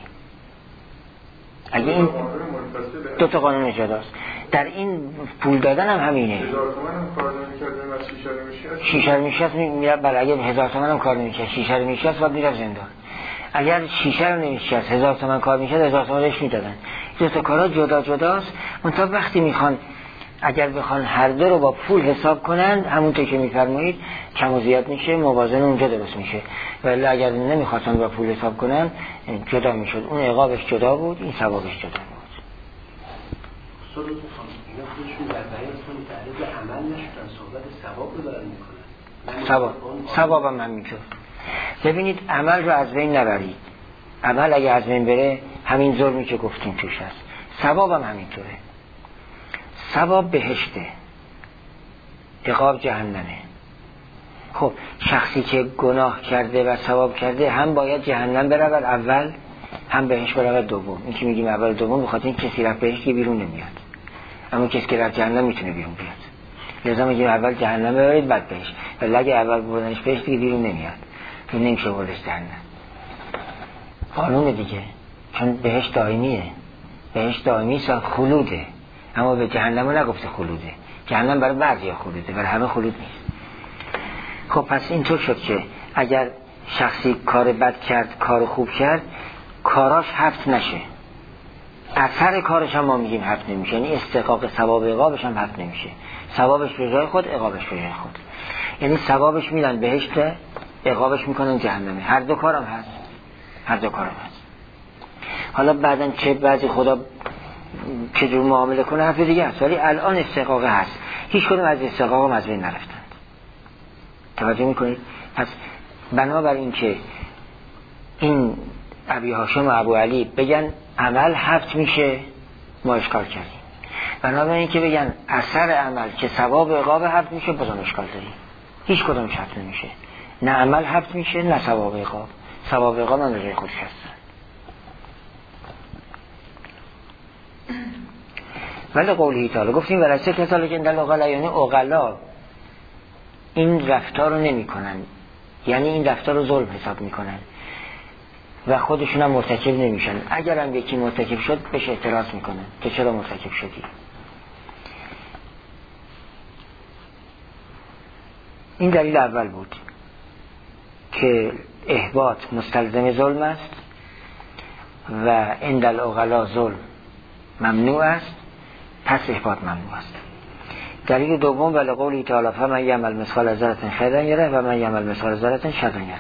اگه این دو تا قانون جداست. در این پول دادن هم همینه. هزار تومان هم کار نمی‌کرده و شیشه رو میشه. شیشه رو میشه میره بله، اگه هزار تومان هم کار نمی‌کرد شیشه رو میشه باید میره زندان. اگر شیشه رو نمیشه هزار تومان کار میشه هزار تومانش میدادن. دو تا کارا جدا جداست. اون تا وقتی میخوان اگر بخوان هر دو رو با پول حساب کنن، همونطور که میفرمایید کم و زیاد میشه، موازنه اونجا درست میشه. ولی اگر نمیخواستن با پول حساب کنن جدا میشد. اون عقابش جدا بود، این ثوابش جدا بود. اصلا اینا خودشون در بیانشون تعریف عمل نشدن، صحبت ثواب رو دارن میکنن. ثواب ثواب هم همینطور. ببینید عمل رو از بین نبرید. عمل اگه از بین بره همین ظلمی که گفتیم توش هست. ثواب هم همینطوره. ثواب بهشته، عقاب جهنمه. خب شخصی که گناه کرده و ثواب کرده هم باید جهنم برود اول، هم بهشت برود دوم. این که میگیم اول دوم بخاطر این کسی رفت بهشت که بیرون نمیاد، اما کسی که رفت جهنم میتونه بیرون بیاد. لذا میگیم اول جهنم ببرید بعد بهشت. ولی اگه اول بردنش بهشت دیگه بیرون نمیاد، تو نمیشه بردش جهنم. قانون دیگه، چون بهشت دائمیه. بهشت دائمی است، خلوده. اما به جهنم نگفته خلوده. جهنم برای بعضیا خلوده، برای همه خلود نیست. خب پس اینطور شد که اگر شخصی کار بد کرد، کار خوب کرد، کاراش حفظ نشه، اثر کارش هم ما میگیم حفظ نمیشه. یعنی استحقاق ثواب عقابش هم حفظ نمیشه. ثوابش به جای خود، عقابش به جای خود. یعنی ثوابش میدن بهشت، عقابش میکنن جهنمه. هر دو کارم هست، هر دو کارم هست. حالا بعدن چه بعضی خدا چجور معامله کنه حرف دیگه هست، ولی الان استحقاق هست. هیچ کدوم از استحقاق هم از بین نرفتند. توجه میکنید؟ پس بنابر این که این ابی هاشم و ابو علی بگن عمل حفظ میشه، ما اشکال کردیم. بنابر این که بگن اثر عمل که ثواب عقاب حفظ میشه، بازم اشکال داریم. هیچ کدوم حفظ نمیشه، نه عمل حفظ میشه نه ثواب عقاب. ثواب عقاب هم رجای خودش هستن. ولی قوله تعالی گفتیم ورسه که تعالی که اندل اغلا، یعنی اغلا این رفتار رو نمی کنن، یعنی این رفتار رو ظلم حساب می کنن و خودشون هم مرتکب نمیشن. اگر هم یکی مرتکب شد بهش اعتراض می کنن تو چرا مرتکب شدی. این دلیل اول بود که احباط مستلزم ظلم است و اندل اغلا ظلم ممنوع است، پس احباط ممنوع است. دلیل دوم ولی قولی تعالی فمن یعمل مثقال ذره خیرا یره و من یعمل مثقال ذره شرا یره.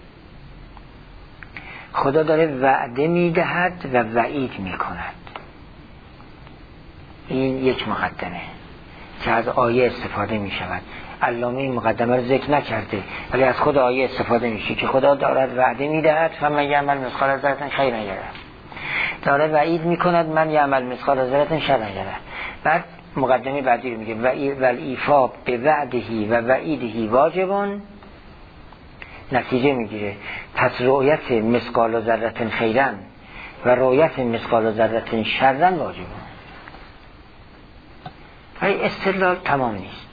خدا داره وعده میدهد و وعید میکند. این یک مقدمه که از آیه استفاده میشود. علامه این مقدمه رو ذکر نکرده ولی از خود آیه استفاده میشه که خدا دارد وعده میدهد فمن یعمل مثقال ذره خیرا یره، داره وعید میکند من یعمل مثقال ذره شرا یره. بعد مقدمه بعدی رو میگه و الایفا به وعدهی و وعیدهی واجبون، نتیجه میگیره پس رؤیت مثقال ذره خیرا و رؤیت مثقال ذره شرا واجبون. ولی استدلال تمام نیست،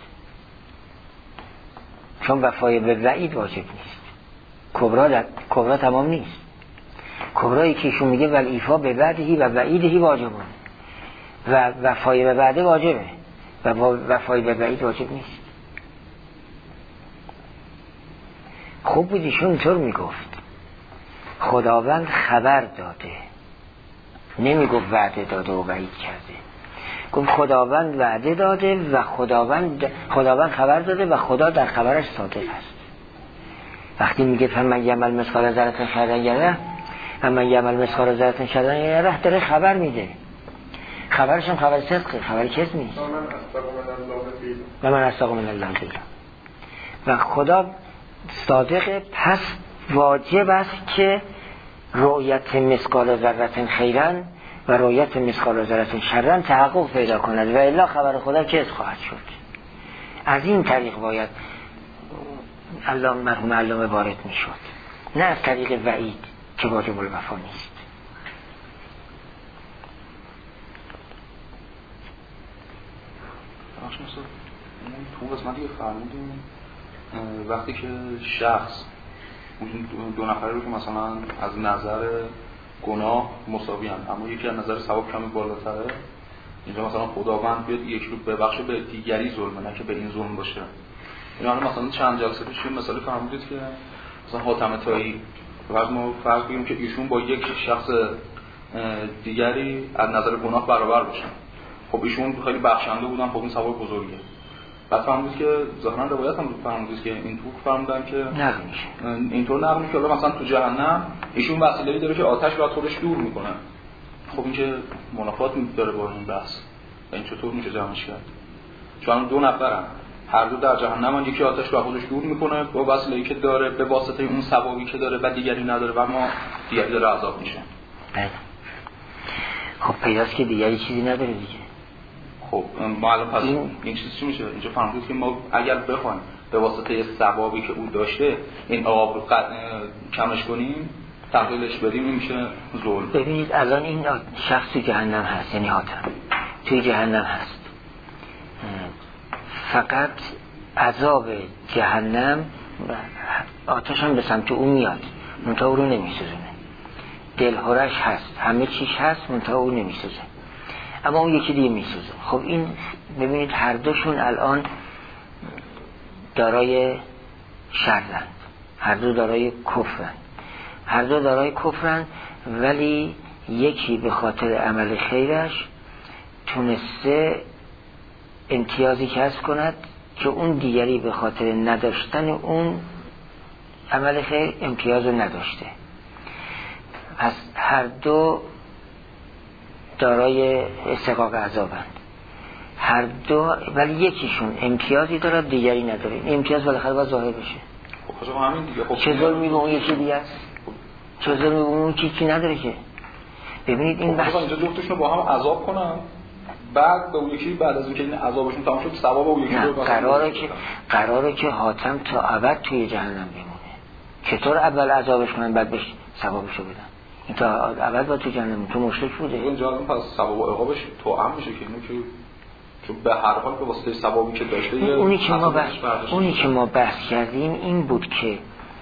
چون وفای به وعید واجب نیست. کبرا در... کبرا تمام نیست. کبرایی که ایشون میگه والایفا به وعدهی و وعیدهی واجبون و وفای به وعده واجبه و وفای به وعید واجب نیست. خوب بود ایشون اینطور میگفت خداوند خبر داده، نمیگفت وعده داده و وعید کرده. گفت خداوند وعده داده و خداوند خداوند خبر داده و خدا در خبرش صادق است. وقتی میگه فمن یعمل مثقال ذره خیرا یره و من یعمل مثقال ذره شرا یره، داره خبر میده. خبرش هم خبر صدقه، خبر کذب نیست. و من اصدق من الله قیلا. و خدا صادقه، پس واجب است که رؤیت مثقال ذره خیرا و رؤیت مثقال ذره شرا تحقق پیدا کند و الا خبر خدا کذب خواهد شد. از این طریق باید الله مرحوم علامه وارد میشد، نه از طریق وعید که واجب الوفا نیست. مثلا تو قسمتی که فرمودیم وقتی که شخص اون دو نفره رو که مثلا از نظر گناه مساوی هم، اما یکی از نظر ثواب کمی بالاتره، اینجا مثلا خداوند بیاد یکی رو ببخشه به دیگری ظلمه، نه که به این ظلم باشه. یعنی مثلا چند جلسه پیش یه مثالی فرمودید که مثلا حاتم طایی بعد ما فرض کنیم که ایشون با یک شخص دیگری از نظر گناه برابر باشن، خب ایشون خیلی بخشنده بودن، خب این ثواب بزرگه. بعد فهمید که ظاهرا روایت هم فهمید که اینطور فهمیدن که نقل میشه، اینطور نقل میشه که مثلا تو جهنم ایشون وسیله‌ای داره که آتش رو از خودش دور میکنه. خب این که منافات داره با این بحث، این چطور میشه جمعش کرد؟ چون دو نفرن، هر دو در جهنم، یکی آتش رو از خودش دور میکنه با وسیله‌ای که داره، به واسطه اون ثوابی که داره، و دیگری نداره و ما دیگری داره عذاب میشه. بله. خب پیداست که دیگری چیزی نداره دیگه. خب ما الان پس این, این چیز چی میشه؟ اینجا فهمیدید که ما اگر بخوایم به واسطه ثوابی که او داشته این عقاب رو قد... کمش کنیم، تقلیلش بدیم، این میشه ظلم. ببینید الان این شخص توی جهنم هست، یعنی حاتم توی جهنم هست، فقط عذاب جهنم آتش هم به سمت اون میاد، منتها او رو نمیسوزونه، دلهورش هست، همه چیش هست، منتها او نمیسوزه، اما اون یکی دیگه میسوزه. خب این ببینید هر دوشون الان دارای شرند، هر دو دارای کفرند، هر دو دارای کفرند، ولی یکی به خاطر عمل خیرش تونسته امتیازی کسب کند که اون دیگری به خاطر نداشتن اون عمل خیر امتیاز رو نداشته. پس هر دو دارای استحقاق عذابند، هر دو، ولی یکیشون امتیازی داره دیگری نداره. این امتیاز بالاخره باید ظاهر بشه. خب همین دیگه. خب چه ظلمی به اون یکی دیگه است؟ چه ظلمی به اون چیزی نداره که. ببینید این بحث اینجا جفتشون با هم عذاب کنن، بعد به اون یکی بعد از اینکه این عذابشون تمام شد ثواب اون یکی رو قراره که قراره که حاتم تا ابد توی جهنم بمونه. چطور اول عذابش کنن بعد بهش ثوابشو بدن؟ این تا ابد با تو جهنم تو مشرک بوده. اونجا پس ثواب و عقابش توأم میشه که اینو که چون به هر حال به واسطه ثوابی که داشته اونی که ما بحث اونی که ما بحث کردیم این بود که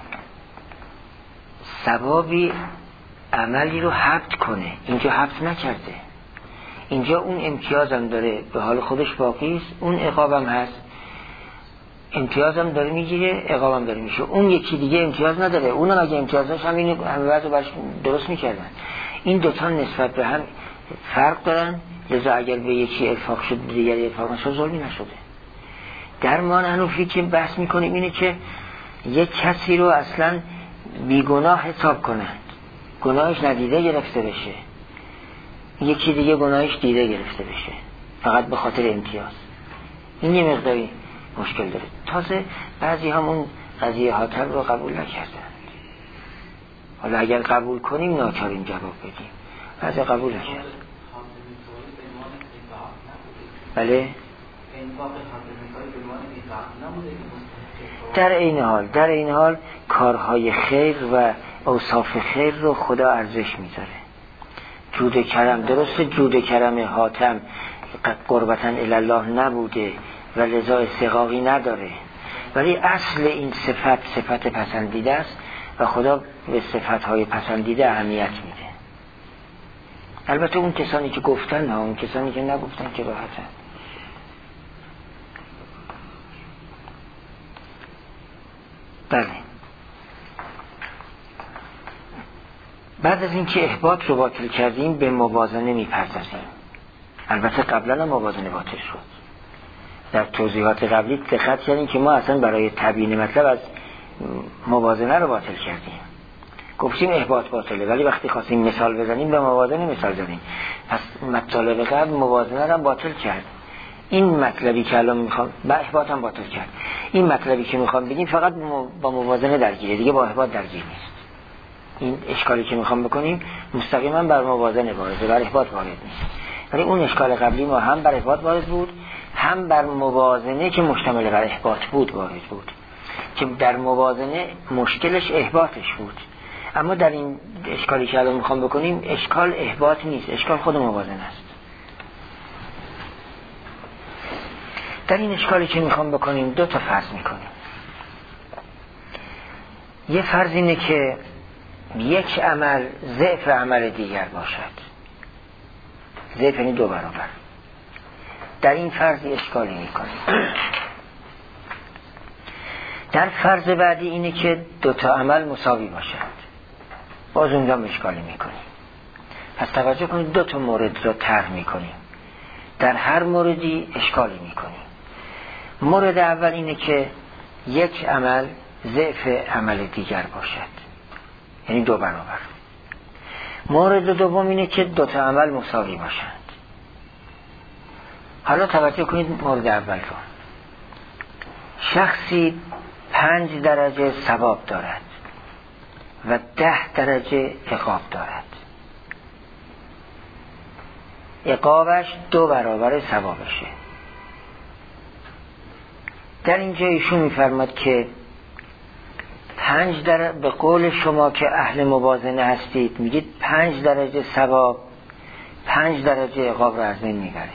ثوابی عملی رو حبط کنه، اینجا حبط نکرده. اینجا اون امتیازم داره به حال خودش باقی است، اون عقابم هست، امتیازم داره میگیره، عقابم داره میشه. اون یکی دیگه امتیاز نداره، اونم اگه امتیاز داشت همین همه وضع برش درست میکردن. این دوتا نسبت به هم فرق دارن، لذا اگر به یکی الفاق شد دیگری الفاق نشد ظلمی نشده. در مان حنفی که بحث میکنیم اینه که یک کسی رو اصلا بیگناه حساب کنند، گناهش ندیده گرفته بشه، یکی دیگه گناهش دیده گرفته بشه فقط به خاطر امتیاز. این یه مقداری مشکل داره. تازه بعضی همون قضیه حاتم رو قبول نکردن. حالا اگر قبول کنیم ناچاریم جواب بدیم، بعضی قبول نکردن. بله در این حال در این حال کارهای خیر و اوصاف خیر رو خدا ارزش میذاره. جود کرم، درسته جود کرم حاتم قربتاً الله نبوده و لذا استحقاقی نداره، ولی اصل این صفت صفت پسندیده است و خدا به صفتهای پسندیده اهمیت میده. البته اون کسانی که گفتن ها، اون کسانی که نگفتن که راحتن. بله. بعد از اینکه احباط رو باطل کردیم به موازنه میپردازیم. البته قبلا هم موازنه باطل شد. در توضیحات قبلی دقت کردیم که ما اصلا برای تبیین مطلب از موازنه رو باطل کردیم. گفتیم احباط باطله، ولی وقتی خواستیم مثال بزنیم به موازنه مثال زدیم. پس مطالب قبل موازنه رو باطل کرد. این مطلبی که الان میخوام با احباط هم باطل کرد. این مطلبی که میخوام بگیم فقط با موازنه درگیره، دیگه با احباط درگیر نیست. این اشکالی که میخوام بکنیم مستقیما بر موازنه وارده، بر احباط وارد نیست. ولی اون اشکال قبلی ما هم بر احباط وارد بود، هم بر موازنه که مشتمل بر احباط بود وارد بود، که در موازنه مشکلش احباطش بود. اما در این اشکالی که الان میخوام بکنیم اشکال احباط نیست، اشکال خود موازنه است. در این اشکالی که میخوام بکنیم دو تا فرض میکنیم. یه فرض اینه که یک عمل ضعف عمل دیگر باشد، ضعف یعنی دو برابر. در این فرض اشکالی میکنیم. در فرض بعدی اینه که دو تا عمل مساوی باشد، باز اونجا اشکالی میکنیم. پس توجه کنید دو تا مورد رو طرح میکنیم، در هر موردی اشکالی میکنیم. مورد اول اینه که یک عمل ضعف عمل دیگر باشد، یعنی دو برابر. مورد دوم اینه که دو تا عمل مساوی باشند. حالا توجه کنید مورد اول رو. شخصی پنج درجه ثواب دارد و ده درجه عقاب دارد. عقابش دو برابر ثوابشه. در اینجا ایشون میفرماد که پنج در به قول شما که اهل موازنه هستید میگید پنج درجه ثواب پنج درجه عقاب رو از بین میبره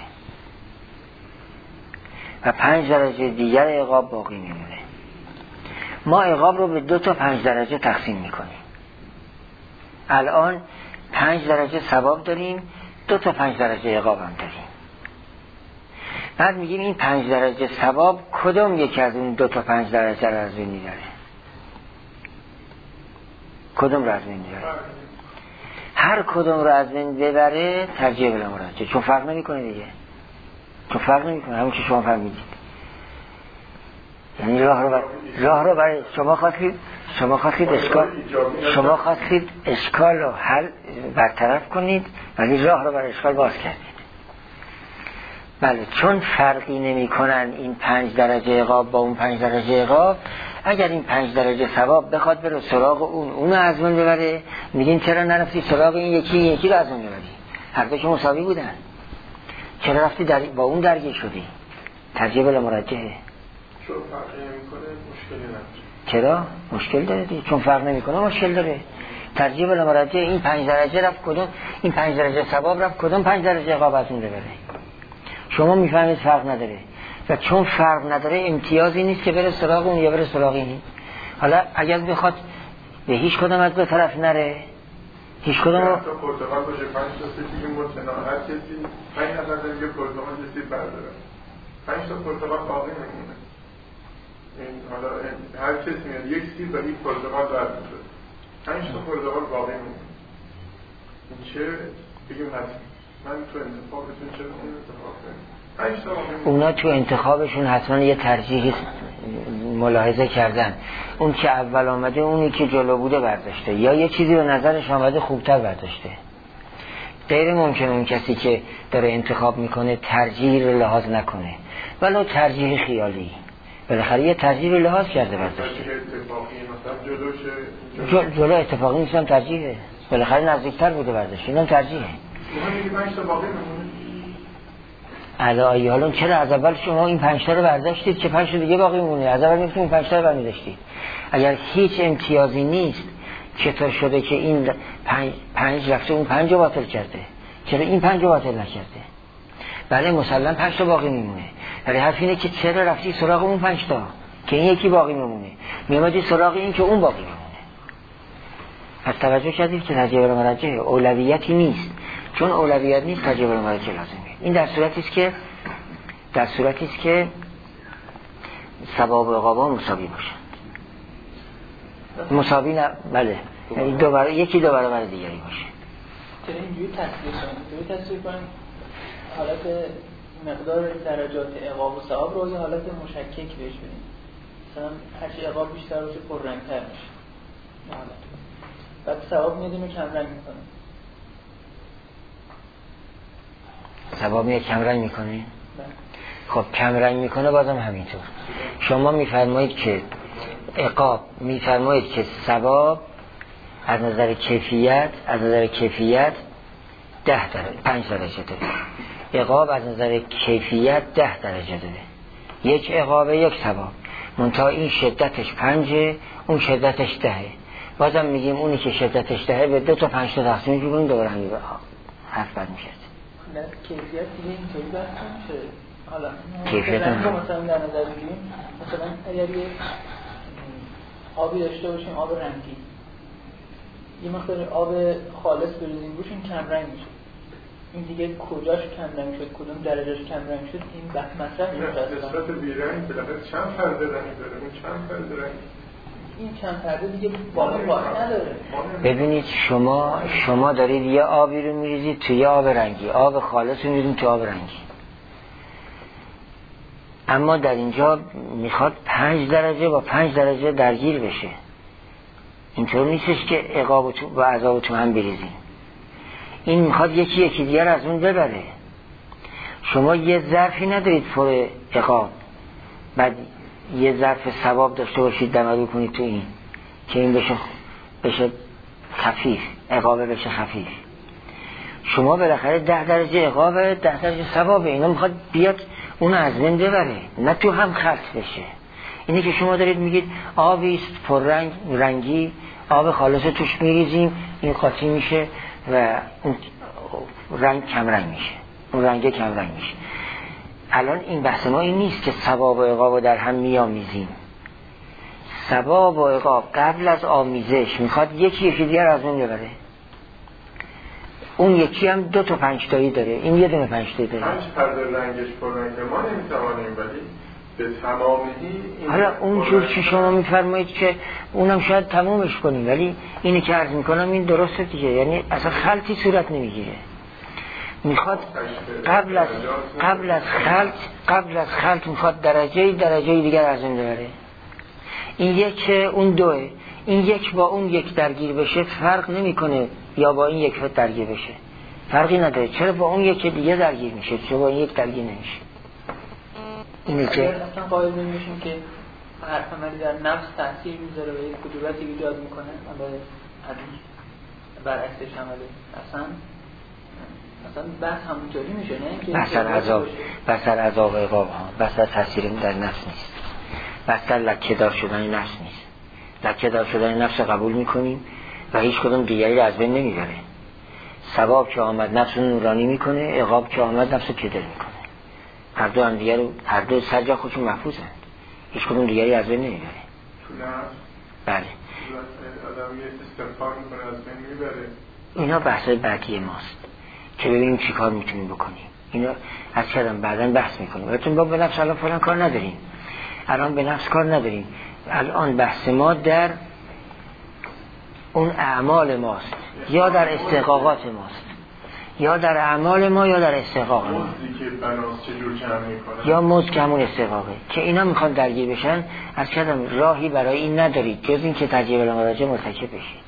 و پنج درجه دیگر عقاب باقی میمونه. ما عقاب رو به دو تا پنج درجه تقسیم میکنیم. الان پنج درجه ثواب داریم، دو تا پنج درجه عقاب هم داریم. بعد میگیم این پنج درجه ثواب کدوم یکی از اون دو تا پنج درجه رو از بین میبره؟ کدوم رو از بین میبره؟ هر کدوم رو از بین ببره ترجیح بلا مراجعه، چون فرق نمیکنه دیگه، چون فرق نمیکنه همون که شما فهمیدید. یعنی راه رو بر... راه رو برای شما خواستید شما خواستید اشکال شما خواستید اشکال رو حل برطرف کنید ولی راه رو برای اشکال باز کردید. بله، چون فرقی نمی کنن این پنج درجه عقاب با اون پنج درجه عقاب، اگر این پنج درجه ثواب بخواد بره سراغ اون اونو از من ببره، میگین چرا نرفتی سراغ این یکی یکی رو از من ببری؟ هر دوشون مساوی بودن، چرا رفتی در... با اون درگیر شدی؟ ترجیح بلا مراجعه. چون فرق نمی‌کنه مشکلی نداره. چرا؟ مشکل داره دیگه. چون فرق نمی‌کنه مشکل داره. ترجیح بلا مراجعه. این پنج درجه رفت کدوم، این پنج درجه ثواب رفت کدوم پنج درجه عقاب از اون ببره. شما میفهمید فرق نداره و چون فرق نداره امتیازی نیست که بره سراغ اون یا بره سراغ این. حالا اگر بخواد به هیچ کدوم از دو طرف نره، هیچ کدوم رو تو پرتقال باشه پنج تا سیب متناهی، هر کسی پنج نفر داره یه پرتقال سیب برداره، پنج تا پرتقال باقی نمیمونه. این حالا هر کسی میاد یک سیب و یک پرتقال برد میشه، پنج تا پرتقال باقی میمونه. این چه بگیم هست من تو انتخابتون چه اون انتخاب کنیم؟ اونا تو انتخابشون حتما یه ترجیحی ملاحظه کردن. اون که اول آمده اونی که جلو بوده برداشته، یا یه چیزی به نظرش آمده خوبتر برداشته. غیر ممکنه اون کسی که داره انتخاب میکنه ترجیح رو لحاظ نکنه، ولو ترجیح خیالی، بالاخره یه ترجیح رو لحاظ کرده برداشته. جل... جلو اتفاقی نیستم ترجیحه، بالاخره نزدیکتر بوده برداشته، اینم ترجیحه. علایه حالا چرا از اول شما این پنج تا رو برداشتید که پنج تا دیگه باقی مونه؟ از اول میگفتید این پنج تا رو برمی‌داشتید. اگر هیچ امتیازی نیست چطور شده که این پنج, پنج رفته اون پنج رو باطل کرده؟ چرا این پنج رو باطل نکرده؟ بله مسلم پنج تا باقی میمونه، ولی حرف اینه که چرا رفتی سراغ اون پنج تا که این یکی باقی میمونه، میومدی سراغ این که اون باقی میمونه. پس توجه کردید که ترجیح بر مرجع اولویتی نیست، چون اولویت نیست ترجیح بر مرجع لازمه. این در صورتی است که در صورتی است که ثواب و عقاب مساوی باشند. مساوی نه، بله، یعنی دو برابر، یکی دو برابر دیگری باشه. چرا اینجوری تصویر کنیم؟ اینجوری تصویر کنیم حالت مقدار درجات عقاب و ثواب رو یه حالت مشکک بهش بدیم. مثلا هرچی عقاب بیشتر باشه پررنگ‌تر میشه. بعد ثواب میدیم و کم رنگ میکنه. ثواب میاد کم رنگ میکنه؟ خب کم رنگ میکنه بازم همینطور. شما میفرمایید که عقاب، میفرمایید که ثواب از نظر کیفیت از نظر کیفیت ده درجه پنج درجه داره، عقاب از نظر کیفیت ده درجه داره. یک عقاب یک ثواب، منتها این شدتش پنجه اون شدتش دهه. بازم میگیم اونی که شدتش دهه به دو تا پنج تا تقسیم می‌کنیم دوباره همین حرف بد میشه. نه کیفیت دیگه اینطوری بحث نمیشه. حالا کیفیت هم مثلا در نظر بگیریم، مثلا اگر یه آبی داشته باشیم، آب رنگی، یه مقدار آب خالص بریزیم روش، این کم رنگ میشه. این دیگه کجاش کم رنگ شد، کدوم درجهش کم رنگ شد، این بحث مطرح نیست. نسبت بیرنگ بالاخره چند فرد رنگ داره، اون چند فرد رنگ این چند فرده دیگه بالا پایین نداره. ببینید شما شما دارید یه آبی رو میریزید توی آب رنگی، آب خالص رو میریزید توی آب رنگی، اما در اینجا میخواد پنج درجه با پنج درجه درگیر بشه. اینطور نیستش که عقاب و عذاب تو هم بریزین. این میخواد یکی یکی دیگر از اون ببره. شما یه ظرفی ندارید پر عقاب بعد یه ظرف ثواب داشته باشید دمرو کنید تو این که این بشه بشه خفیف، عقاب بشه خفیف. شما بالاخره ده درجه عقاب، ده درجه ثوابه. اینا میخواد بیاد اون از بین ببره، نه تو هم خلط بشه. اینه که شما دارید میگید آبی است پر رنگ رنگی، آب خالص توش میریزیم، این قاطی میشه و اون رنگ کم رنگ میشه، اون رنگ کم رنگ میشه. الان این بحث ما این نیست که ثواب و عقاب در هم میامیزیم. ثواب و عقاب قبل از آمیزش میخواد یکی یکی دیگر از اون ببره. اون یکی هم دو تا پنج تایی داره، این یه دونه پنج تایی داره. پنج پرده رنگش پر رنگ ما نمیتوانیم، ولی به تمامی حالا اون جور که شما میفرمایید که اونم شاید تمومش کنیم، ولی اینی که عرض میکنم این درسته دیگه، یعنی اصلا خلطی صورت نمیگیره. میخواد قبل از قبل از خلط قبل از خلط میخواد درجه درجه دیگر از اون ببره. این یک اون دوه، این یک با اون یک درگیر بشه فرق نمیکنه، یا با این یک درگیر بشه فرقی نداره. چرا با اون یک دیگه درگیر میشه، چرا با این یک درگیر نمیشه؟ اینه که اصلا قائل نمیشیم که هر عملی در نفس تاثیر میذاره و یک کدورتی ایجاد میکنه، اما عدی برعکسش عمله. اصلا اصلا بحث همونطوری میشه، نه که بسر عذاب بسر عذاب عقاب ها، بسر تاثیر در نفس نیست، بسر لکه دار شدن نفس نیست. لکه دار شدن نفس قبول میکنیم و هیچ کدوم دیگری از بین نمیبره. ثواب که آمد نفس نورانی میکنه، عقاب که آمد نفس کدر میکنه. هر دو هم دیگر هر دو سرجا خودشون محفوظند، هیچ کدوم دیگری از بین نمیبره. بله. آدم یه استغفار میکنه از بین میبره. اینا بحثای بعدی ماست که ببینیم چی کار میتونیم بکنیم. اینا از کردم بعداً بحث میکنیم. البته با به نفس الان فلان کار نداریم، الان به نفس کار نداریم. الان بحث ما در اون اعمال ماست، یا در استحقاقات ماست، یا در اعمال ما یا در استحقاق ما، یا مزد که همون استحقاقه که اینا میخوان درگیر بشن. از کردم راهی برای این ندارید جز این که ترجیح بالمراجع مرتکب بشید.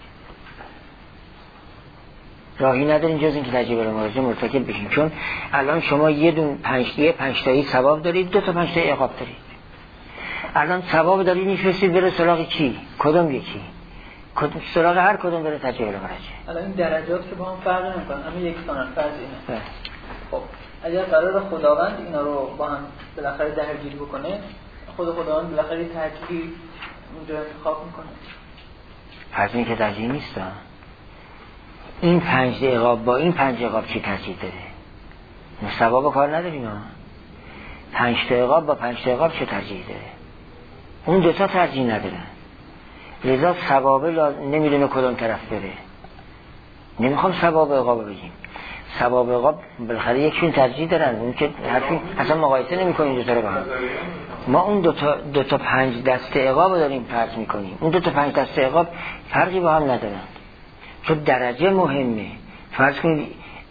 راهی ندارین جز این که ترجیح بالمراجع مرتکب بشین. چون الان شما یه دون پنج پنج تایی ثواب دارید، دو تا پنج تایی عقاب دارید. الان ثواب دارید میفرستید بره سراغ کی؟ کدوم یکی؟ کدوم سراغ هر کدوم بره ترجیح بالمراجع. الان این درجات که با هم فرق نمیکنن، اما یکسانن. فرض اینه خب اگر قرار خداوند اینا رو با هم بالاخره درگیر بکنه، خود خداوند بالاخره ترجیحی اونجا انتخاب میکنه. فرض این که ترجیح نیست. این پنج عقاب با این پنج عقاب چی ترجیح داره؟ ثواب کار نداریم ها. پنج تا عقاب با پنج تا عقاب چه ترجیح داره؟ اون دو تا ترجیح نداره. لذا ثواب نمیدونه کدوم طرف بره. نمیخوام ثواب عقاب بگیم. ثواب عقاب بالاخره یکشون ترجیح دارن، اون که حرفی اصلا مقایسه نمی‌کنیم دو تا رو با هم. ما اون دو تا دو تا پنج دسته عقاب رو داریم فرض می‌کنیم. اون دو تا پنج دسته عقاب فرقی با هم ندارن. چون درجه مهمه. فرض کنید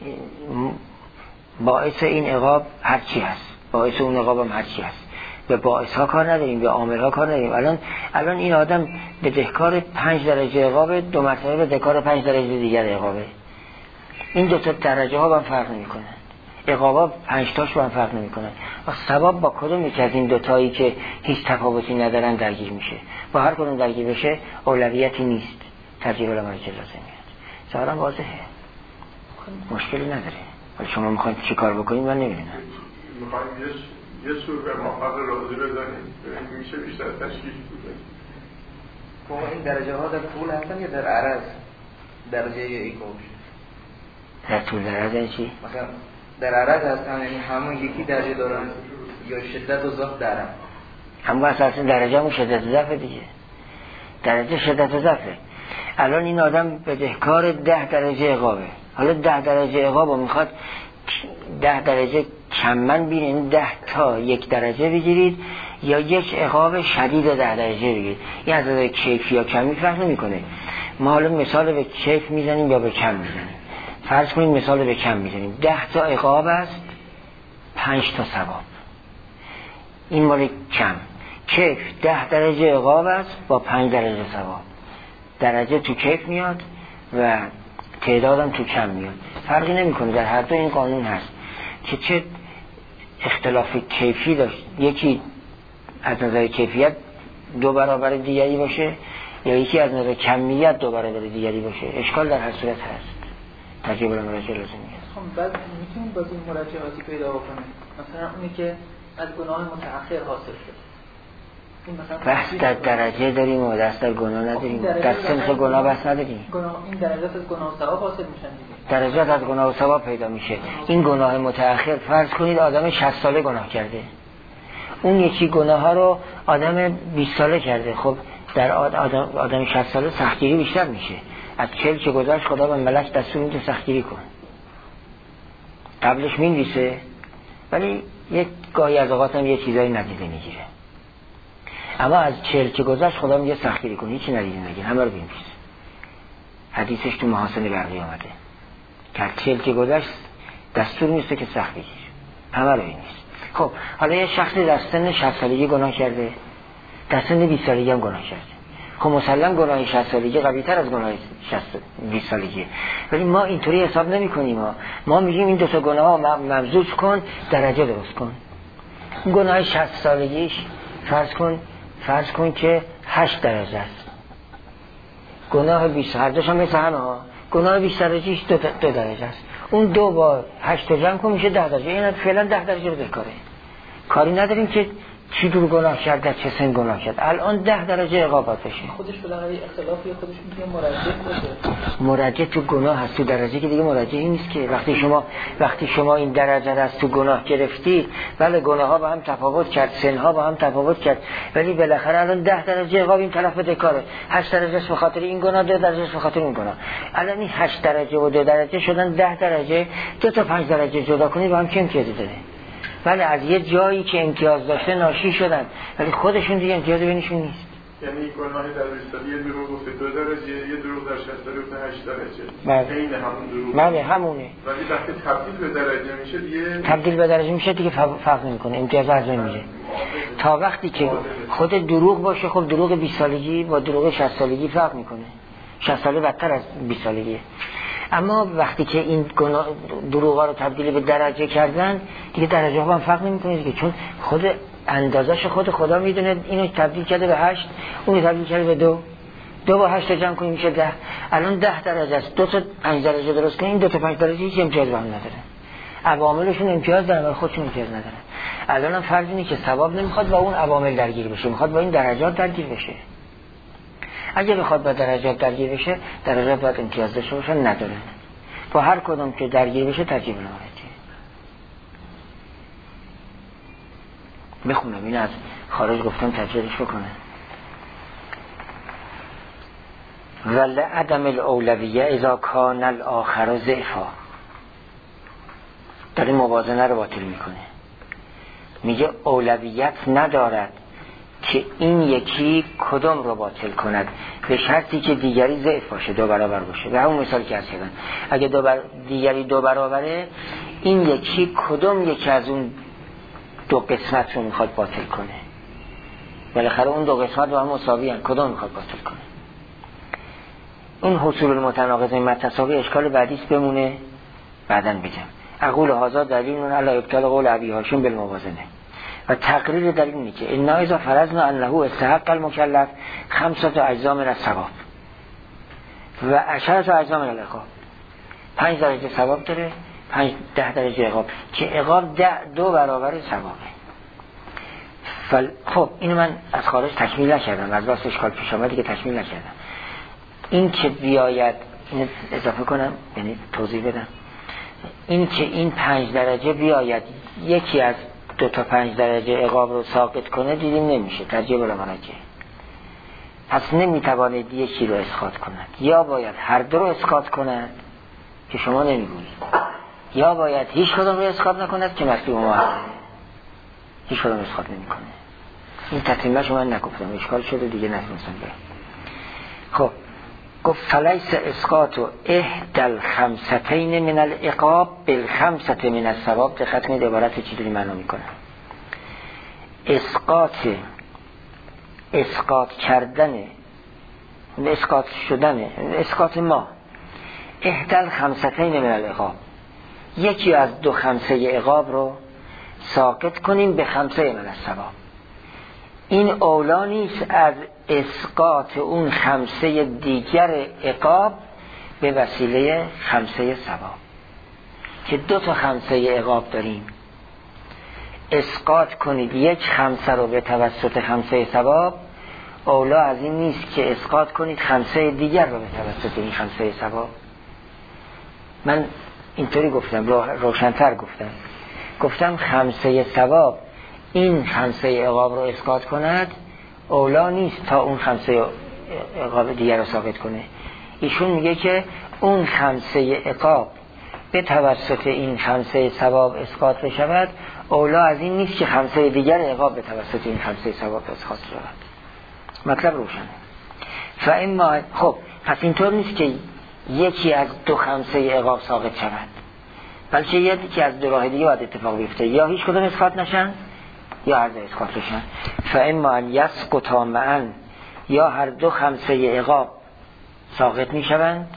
باعث این عقاب هر چی هست، باعث اون عقاب هم هر چی هست. به باعث ها کار نداریم، به عامل ها کار نداریم. الان الان این آدم به دهکار پنج درجه عقاب، دو مرتبه به دهکار پنج درجه دیگر عقابه. این دو تا درجه ها با هم فرق نمی‌کنن. عقابا پنج تاش با هم فرق نمی‌کنن. و ثواب با کدوم یک از این دو تایی که هیچ تفاوتی ندارن درگیر میشه. با هر کدوم درگیر بشه اولویتی نیست. ترجیح الامر جلازه میاد. ظاهرا واضحه. مشکلی نداره. ولی شما میخواید چی کار بکنید من نمیدونم. میخوایم یه یه سور به محقق راضی بزنیم. میشه بیشتر تشکیل بزنیم. با این درجه ها در طول هستن یا در عرض؟ درجه ایکوش در طول درجه چی؟ مثلا در عرض هستن، یعنی همون یکی درجه دارن. یا شدت و ضعف درم؟ هم اساسا درجه همون شدت و ضعف دیگه. درجه شدت و ضعفه. الان این آدم بدهکار ده درجه عقابه، حالا ده درجه عقابو میخواد ده درجه کمن بینید، ده تا یک درجه بگیرید یا یک عقاب شدید ده درجه بگیرید. این از نظر کیفی یا کمی فرق نمیکنه. ما حالا مثال به کیف میزنیم یا به کم میزنیم. فرض کنید مثال به کم میزنیم. ده تا عقاب است، پنج تا ثواب. این مال کم. کیف ده درجه عقاب است با پنج درجه ثواب. درجه تو کیف میاد و تعدادم تو کم میاد. فرقی نمیکنه، در هر دو این قانون هست که چه اختلاف کیفی داشت، یکی از نظر کیفیت دو برابر دیگری باشه یا یکی از نظر کمیت دو برابر دیگری باشه. اشکال در هر صورت هست. تجربه مراجعه لازم نیست. خب بعد میتونیم باز این مراجعاتی پیدا بکنیم، مثلا اونی که از گناه متأخر حاصل شد. بحث در درجه داریم و دست در گناه نداریم. در سنخ گناه بحث نداریم. این درجات از گناه و ثواب حاصل میشن دیگه. درجات از گناه و ثواب پیدا میشه. این گناه متأخر، فرض کنید آدم شصت ساله گناه کرده، اون یکی گناه ها رو آدم بیست ساله کرده. خب در آدم آدم شصت ساله سختگیری بیشتر میشه. از چهل که گذشت خدا به ملک دستور میده سختگیری کن. قبلش مینویسه ولی یک گاهی از اوقات هم یه چیزایی ندیده میگیره. اما از چهل که گذشت خدا میگه سختگیری کن، هیچی ندیده نگیر، همه رو بنویس. حدیثش تو محاسن برقی آمده که از چهل که گذشت دستور نیسته که سخت بگیر، همه رو بنویس. خب حالا یه شخصی در سن شصت سالگی گناه کرده، در سن بیست سالگی هم گناه کرده. خب مسلم گناه شصت سالگی قوی‌تر از گناه بیست سالگی، ولی ما اینطوری حساب نمی کنیم. ما, ما میگیم این دو تا گناه ها ممزوج کن، درجه درست کن. گناه شصت سالگیش فرض کن فرض کن که هشت درجه است. گناه بیست، هر دوش هم مثل همه ها، گناه بیست درجهش دو, دو درجه است. اون دو با هشت جمع کن میشه ده درجه. این فعلا ده درجه رو بکاره. کاری نداریم که چی دور گناه کرد، در چه سن گناه کرد. الان ده درجه عقابات بشه. خودش بالاخره اختلافی خودش میگه مرجع باشه. مرجع تو گناه هست، تو درجه که دیگه مرجعی نیست که. وقتی شما وقتی شما این درجه را از تو گناه گرفتی، بله گناه ها با هم تفاوت کرد، سن ها با هم تفاوت کرد، ولی بالاخره الان ده درجه عقاب این طرف بده کاره. هشت درجه است به خاطر این گناه، دو درجه است به خاطر اون گناه. الان این هشت درجه و دو درجه شدن ده درجه. دو تا پنج درجه جدا کنید با هم چه امتیازی داره؟ بله از یه جایی که امتیاز داشته ناشی شدن، ولی خودشون دیگه امتیاز بینشون نیست. یعنی گناهی در بیست یه دروغ گفته دو درجه، یه دروغ در شصت گفته هشت درجه. بله. عین همون دروغ. بله همونه. ولی وقتی تبدیل به درجه میشه دیگه تبدیل به درجه میشه دیگه فرق نمیکنه، امتیاز ارزش میشه. تا وقتی که خود دروغ باشه، خب دروغ بیست سالگی با دروغ شصت سالگی فرق میکنه. شصت ساله بدتر از بیست سالگیه. اما وقتی که این دروغا رو تبدیل به درجه کردن دیگه درجه ها هم فرق نمیکنه دیگه، چون خود اندازش خود خدا میدونه اینو تبدیل کرده به هشت، اونو تبدیل کرده به دو، دو با هشت جمع کنیم میشه ده. الان ده درجه است، دو تا پنج درجه درست کنیم، دو تا پنج درجه هیچ امتیاز به هم نداره. عواملشون امتیاز دارن ولی خودشون امتیاز ندارن. الان هم فرض اینه که ثواب نمیخواد با اون عوامل درگیر بشه، میخواد با این درجات درگیر بشه. اگه بخواد با درجات درگیر بشه، درجات باید امتیاز داشته باشن، ندارن. با هر کدوم که درگیر بشه ترجیح نماید. بخونم این از خارج گفتم تجربهش بکنه. ولی عدم الاولویه اذا کان الاخر ضعفا. در این موازنه رو باطل میکنه. میگه اولویت ندارد که این یکی کدام رو باطل کند، به شرطی که دیگری ضعف باشه، دو برابر باشه. به همون مثال که از کردن اگه دو بر... دیگری دو برابره، این یکی کدام یکی از اون دو قسمت رو میخواد باطل کنه. بالاخره اون دو قسمت با هم مساوی هستند، کدام میخواد باطل کنه. این حصول المتناقض این متساوی اشکال بعدیست، بمونه بعداً بگم. اقول هذا دلیل علی ابطال قول ابی هاشم بالموازنه. و تقریر در اینه که انا اذا فرضنا انه استحق المکلف خمسة اجزاء من الثواب و عشرة اجزاء من العقاب. پنج درجه ثواب داره، پنج ده درجه عقاب، که عقاب ده دو برابر ثوابه. فل... خب اینو من از خارج تکمیل نکردم، از واسه اشکال پیش آمده که تکمیل نکردم. این که بیاید اینو اضافه کنم، یعنی توضیح بدم، این که این پنج درجه بیاید یکی از دو تا پنج درجه عقاب رو ساقط کنه دیدیم نمیشه، ترجیح بالامرجه. پس نمیتواند یکی رو اسقاط کند، یا باید هر دو رو اسقاط کند که شما نمیگویید، یا باید هیچ کدوم رو اسقاط نکند که مطلوب ما هست هیچ کدوم اسقاط نمیکنه. این تتمه شما نگفتم، اشکال شده دیگه نتونستم برم. خب گفت فلیس اسقاط و احدى الخمستین من العقاب بالخمسة من الثواب. دقت کنید عبارت چی داری معنا میکنه. اسقاط اسقاط کردن اسقاط شدن اسقاط ما احدى الخمستین من العقاب، یکی از دو خمسه عقاب رو ساقط کنیم به خمسه من الثواب. این اولا نیست از اسقاط اون خمسه دیگر عقاب به وسیله خمسه ثواب، که دو تا خمسه عقاب داریم. اسقاط کنید یک خمسه رو به توسط خمسه ثواب، اولا از این نیست که اسقاط کنید خمسه دیگر رو به توسط این خمسه ثواب. من اینطوری گفتم، روشن‌تر گفتم گفتم خمسه ثواب این خمسه عقاب رو اسقاط کند، اولا نیست تا اون خمسه عقاب دیگر رو ساقط کنه. ایشون میگه که اون خمسه عقاب به توسط این خمسه ثواب اسقاط بشود، اولا از این نیست که خمسه دیگر عقاب به توسط این خمسه ثواب اسقاط شود. مطلب روشنه. فاما خب پس اینطور نیست که یکی از دو خمسه عقاب ساقط شود، بلکه یکی از دو راه دیگه باید اتفاق بیفته، یا هیچ کدوم اسقاط نشن یا هر دو اسقاط بشن. فاما ان یسقطا معا، یا هر دو خمسه عقاب ساقط میشوند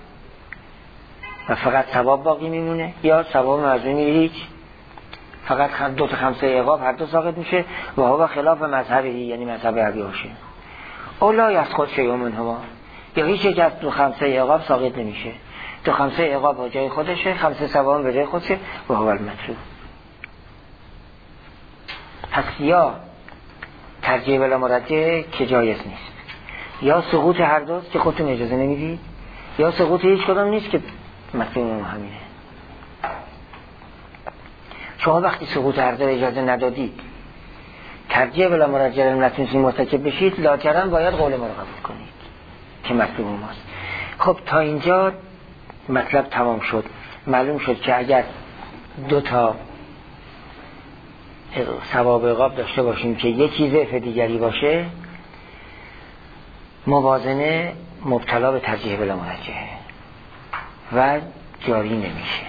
و فقط ثواب باقی میمونه، یا ثواب معزوم میره هیچ، فقط دو تا خمسه عقاب هر دو ساقط میشه و هو خلاف مذهبی، یعنی مذهب ابی هاشم. اولا یسقط شیء منهما، یا هیچ یک از دو خمسه عقاب ساقط نمیشه، دو خمسه عقاب به جای خودشه، خمسه ثواب به جای خودشه و هو المطلوب. پس یا ترجیح بلا مرجح که جایز نیست، یا سقوط هر دوست که خودتون اجازه نمیدید، یا سقوط هیچ کدام نیست که مطلوب همینه. شما وقتی سقوط هر دو اجازه ندادید، ترجیح بلا مرجح نتونستید مرتکب بشید، لاجرم باید قول ما رو قبول کنید که مطلوب ماست. خب تا اینجا مطلب تمام شد. معلوم شد که اگر دو تا ثواب عقاب داشته باشیم که یکی ضعف دیگری باشه، موازنه مبتلا به ترجیح بلا مرجحه و جاری نمیشه.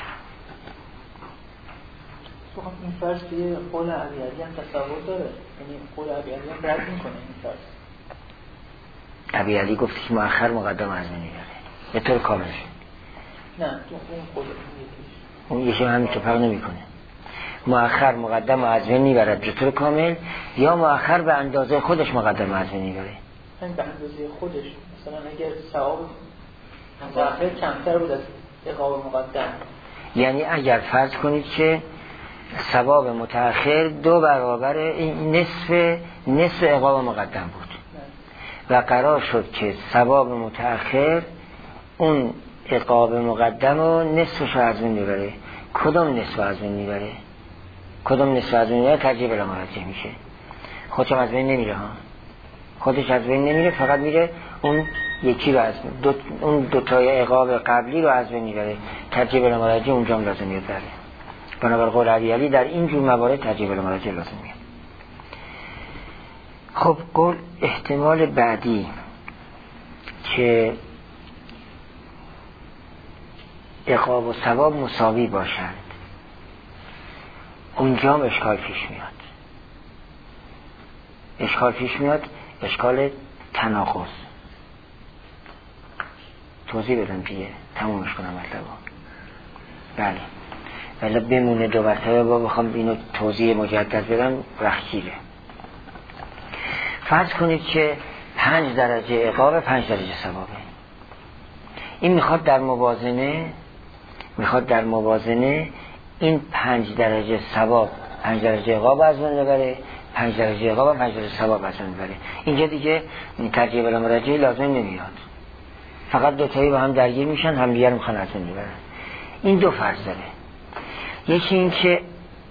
این فرض توی قول ابیعلی هم تصور داره، یعنی قول ابیعلی هم رد میکنه این فرض. ابیعلی گفت که مؤخر مقدم عزمنی داره به طور کامل. نه تو اون قول اون یکی همین تو فرق نمی کنه. مؤخر مقدم عزمنی برد به طور کامل، یا مؤخر به اندازه خودش مقدم عزمنی بره. همین به اندازه خودش. مثلا اگر ثواب مؤخر کمتر بود از عقاب مقدم، یعنی اگر فرض کنید که ثواب متأخر دو برابر این نصف نصف عقاب مقدم بود و قرار شد که ثواب متأخر اون عقاب مقدم رو نصفش رو از بین میبره، کدوم نصف از بین میبره؟ کدوم نصف از بین میبره؟ ترجیح بلا مرجح میشه. خودش از بین نمیره ها، خودش از بین نمیره، فقط میره اون یکی رو از دو اون دو تای عقاب قبلی رو از بین میبره. ترجیح بلا مرجح اونجا هم لازم میاد بره. بنابر قول ابیعلی در این جور موارد ترجیح بلا مرجح لازم میاد. خب قول احتمال بعدی که عقاب و ثواب مساوی باشند، اونجا هم اشکال پیش میاد. اشکال پیش میاد اشکال تناقض. توضیح بدم دیگه تمومش کنم مطلبا. بله ولی بمونه دو مرتبه با بخوام اینو توضیح مجدد بدم رخکیره. فرض کنید که پنج درجه عقاب پنج درجه ثوابه. این میخواد در موازنه میخواد در موازنه این پنج درجه ثواب پنج درجه عقاب از بین ببره، پنج درجه عقاب پنج درجه ثواب از بین ببره. اینجا دیگه ترجیح بلا مرجح لازم نمیاد، فقط دو تایی با هم درگیر میشن، هم دیگر میخوان از بین ببرن. این دو فرض داره. یکی این که